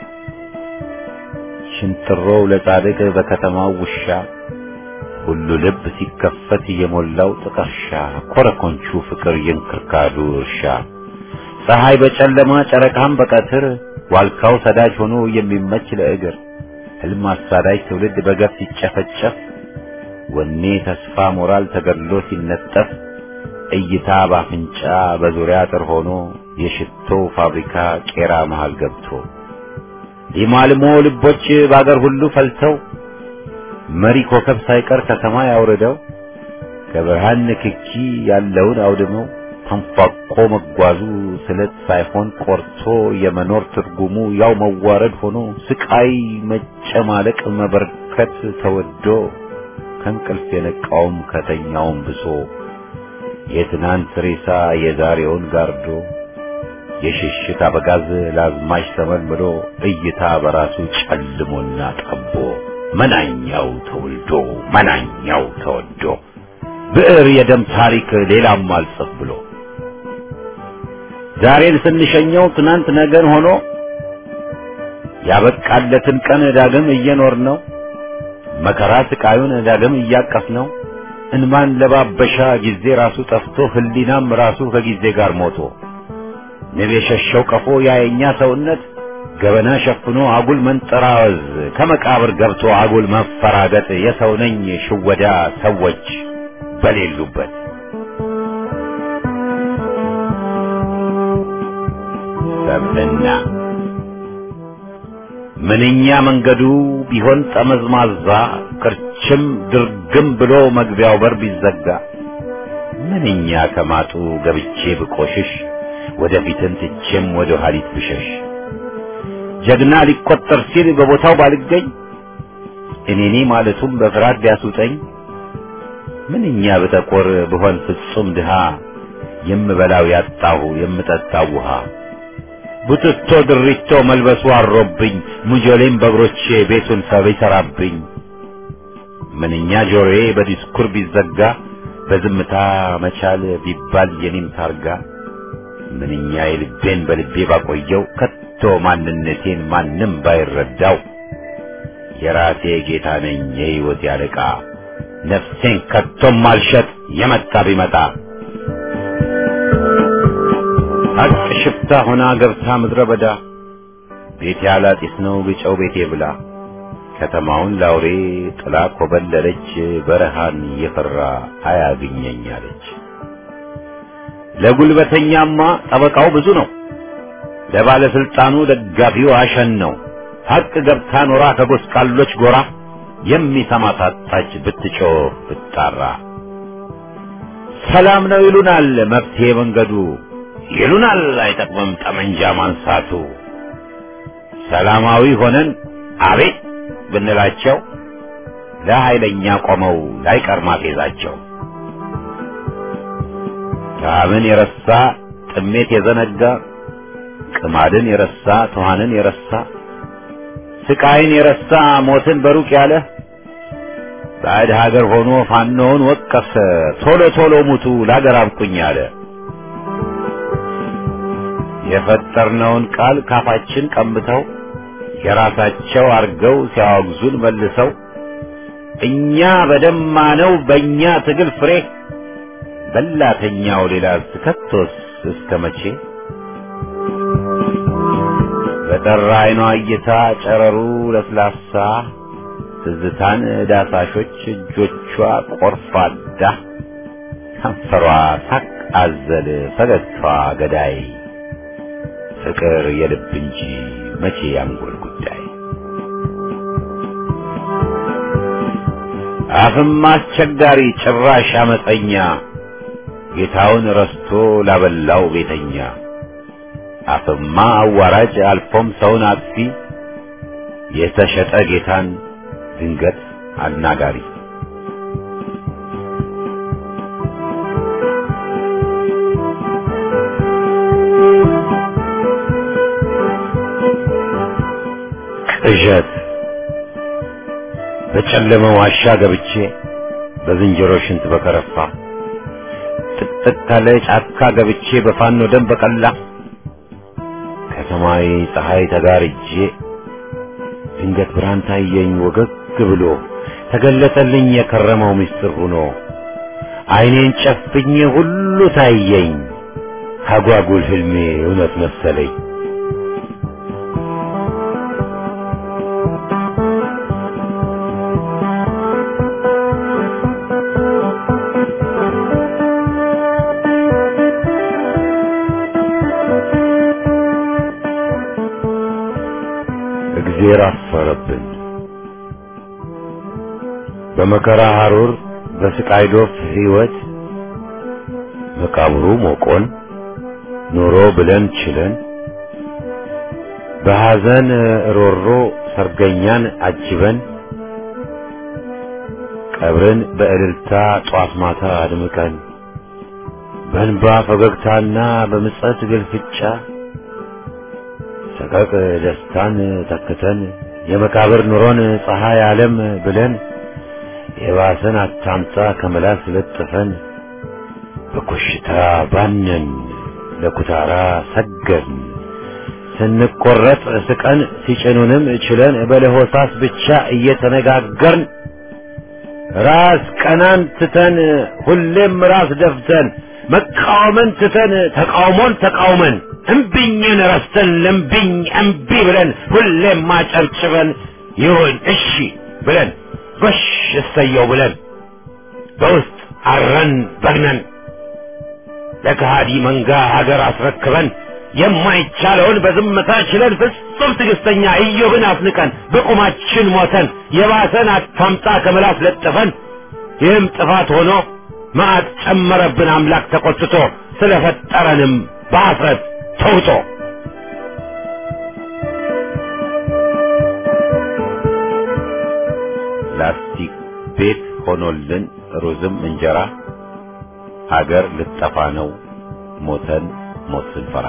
ሽንጥሮው ለጻድቅ በከተማው ውሻ ሁሉ ልብ ሲከፈት የሞላው ጥቀርሻ ኮረኮንቹ ፍቅር የንክርካዱ እርሻ ፀሐይ በጨለማ ጨረቃም በቀትር ዋልካው ሰዳጅ ሆኖ የሚመች ለእግር ህልም አሳዳጅ ትውልድ በገፍ ሲጨፈጨፍ ወኔ ተስፋ ሞራል ተገድሎ ሲነጠፍ እይታ ባፍንጫ በዙሪያ ጥር ሆኖ የሽቶ ፋብሪካ ቄራ መሃል ገብቶ የማልሞ ልቦች ባገር ሁሉ ፈልተው መሪ ኮከብ ሳይቀር ከሰማይ አውርደው ከብርሃን ንክኪ ያለውን አውድመው ተንፋቆ መጓዙ ስለት ሳይሆን ቆርቶ የመኖር ትርጉሙ ያው መዋረድ ሆኖ ስቃይ መጨማለቅ መበርከት ተወዶ ከንቅልፍ የነቃውም ከተኛውም ብሶ የትናንት ሬሳ የዛሬውን ጋርዶ የሽሽት አበጋዝ ላዝማች ተመልምሎ እይታ በራሱ ጨልሞና ጠቦ መናኛው ተወልዶ መናኛው ተወዶ ብዕር የደም ታሪክ ሌላም አልጽፍ ብሎ ዛሬን ስንሸኘው ትናንት ነገን ሆኖ ያበቃለትን ቀን ዳግም እየኖር ነው መከራ ስቃዩን ዳግም እያቀፍ ነው እንማን ለባበሻ ጊዜ ራሱ ጠፍቶ ህሊናም ራሱ ከጊዜ ጋር ሞቶ ንብ የሸሸው ቀፎ ያየኛ ሰውነት ገበና ሸፍኖ አጉል መንጠራወዝ ከመቃብር ገብቶ አጉል መፈራገጥ የሰው ነኝ ሽወዳ ሰዎች በሌሉበት ሰብና ምንኛ መንገዱ ቢሆን ጠመዝማዛ ክርችም ድርግም ብሎ መግቢያው በር ቢዘጋ ምንኛ ከማጡ ገብቼ ብቆሽሽ ወደፊትን ትቼም ወደ ኋሊት ብሸሽ ጀግና ሊቆጠር ሲል በቦታው ባልገኝ እኔኔ ማለቱም በፍርሃት ቢያስውጠኝ ምንኛ በጠቆር ብሆን ፍጹም ድሃ የምበላው ያጣሁ የምጠጣው ውሃ ቡትቶ ድሪቶ መልበሱ አሮብኝ ሙጆሌም በእግሮቼ ቤቱን ሰብ ይሰራብኝ ምንኛ ጆሮዬ በዲስኩር ቢዘጋ በዝምታ መቻል ቢባል የኔም ታርጋ ምንኛ የልቤን በልቤ ባቆየው ከቶ ማንነቴን ማንም ባይረዳው የራሴ ጌታ ነኝ የሕይወት ያለቃ ነፍሴን ከቶም ማልሸጥ የመጣ ቢመጣ ሀቅ ሽፍታ ሆና ገብታ ምድረ በዳ ቤቴ ያላጢስ ነው ግጨው ቤቴ ብላ ከተማውን ላውሬ ጥላ ኮበለለች በረሃን የፈራ አያግኘኛለች ለጉልበተኛማ ጠበቃው ብዙ ነው ለባለስልጣኑ ደጋፊው አሸን ነው ሀቅ ገብታ ኖራ ከጎስቋሎች ጎራ የሚሰማ ታጣች ብትጮህ ብትጣራ ሰላም ነው ይሉናል መፍትሄ መንገዱ ይሉናል አይጠቅምም ጠመንጃ ማንሳቱ ሰላማዊ ሆነን አቤት ብንላቸው ለኃይለኛ ቆመው ላይቀር ማፌዛቸው ራብን የረሳ ጥሜት የዘነጋ ቅማድን የረሳ ትኋንን የረሳ ስቃይን የረሳ ሞትን በሩቅ ያለ ባዕድ ሀገር ሆኖ ፋኖውን ወቀሰ ቶሎ ቶሎ ሙቱ ላገር አብቁኝ አለ የፈጠርነውን ቃል ካፋችን ቀምተው የራሳቸው አርገው ሲያወግዙን መልሰው እኛ በደማነው በእኛ ትግል ፍሬ በላተኛው ሌላ ስከቶስ እስከ መቼ በጠራ አይኗ እይታ ጨረሩ ለስላሳ ትዝታን ዳሳሾች እጆቿ ቆርፋዳ ከንፈሯ ሳቅ አዘል ፈገግታዋ ገዳይ ፍቅር የልብ እንጂ መቼ ያንጎል ጉዳይ አፍም አስቸጋሪ ጭራሽ አመፀኛ ጌታውን ረስቶ ላበላው ቤተኛ አፍማ አዋራጅ አልፎም ሰውን አጥፊ የተሸጠ ጌታን ድንገት አናጋሪ ቅዠት በጨለመ ዋሻ ገብቼ በዝንጀሮ ሽንት በከረፋ ጥቅጥቅ ካለ ጫካ ገብቼ በፋኖ ደም በቀላ ከሰማይ ፀሐይ ተጋርጄ ድንገት ብርሃን ታየኝ ወገግ ብሎ ተገለጠልኝ የከረመው ምስጢር ሆኖ ዓይኔን ጨፍኜ ሁሉ ታየኝ አጓጉል ህልሜ እውነት መሰለኝ እግዜር አፈረብን በመከራ ሐሩር በስቃይ ዶፍ ሕይወት መቃብሩ ሞቆን ኑሮ ብለን ችለን በሐዘን ሮሮ ሰርገኛን አጅበን ቀብርን በእልልታ ጧት ማታ አድምቀን በእንባ ፈገግታና በምጸት ግልፍጫ መሸቀቅ ደስታን ተክተን የመቃብር ኑሮን ፀሐይ ዓለም ብለን የባሰን አታምጣ ከመላስ ለጥፈን በኮሽታ ባነን ለኩታራ ሰገድን ስንቆረጥ ስቀን ሲጭኑንም ችለን በለሆሳስ ብቻ እየተነጋገርን ራስ ቀናን ትተን ሁሌም ራስ ደፍተን መቃወምን ትተን ተቃውሞን ተቃውመን እምቢኝን ረስተን ለምቢኝ እምቢ ብለን ሁሌም ማጨብጭበን ይሁን እሺ ብለን ጎሽ እሰየው ብለን በውስጥ አረን በግነን ለከሃዲ መንጋ ሀገር አስረክበን የማይቻለውን በዝምታ ችለን ፍጹም ትዕግስተኛ ኢዮብን አፍንቀን በቁማችን ሞተን የባሰን አታምጣ ከመላስ ለጥፈን ይህም ጥፋት ሆኖ መዓት ጨመረብን አምላክ ተቆጥቶ ስለፈጠረንም በአፍረት ተውጦ ላስቲክ ቤት ሆኖልን ሩዝም እንጀራ ሀገር ልጠፋ ነው ሞተን ሞት ስንፈራ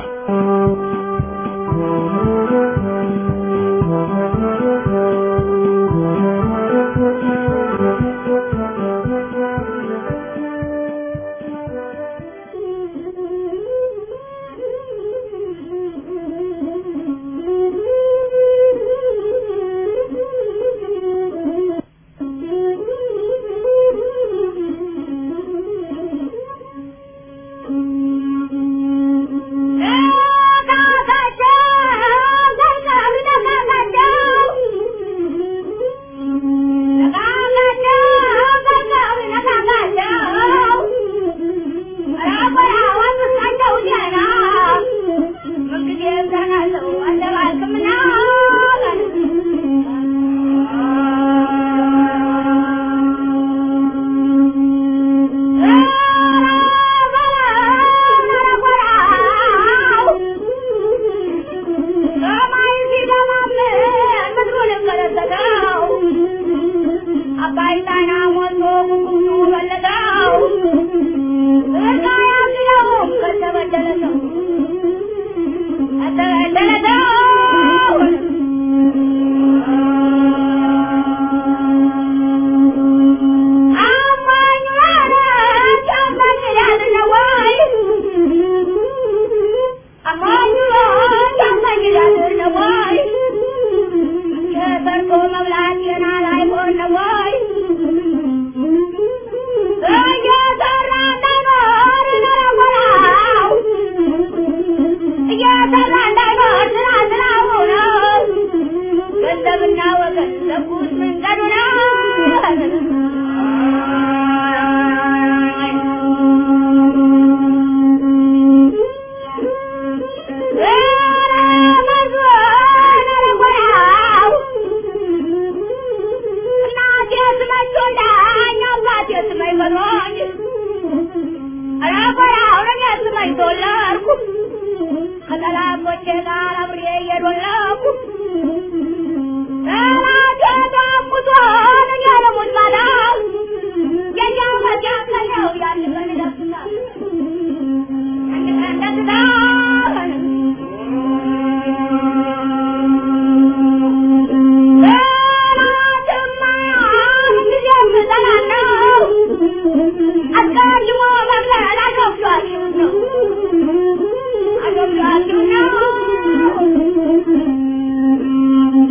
I don't know.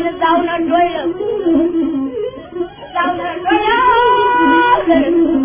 እዛው ነን ዶይለ እዛው ነን ዶይለ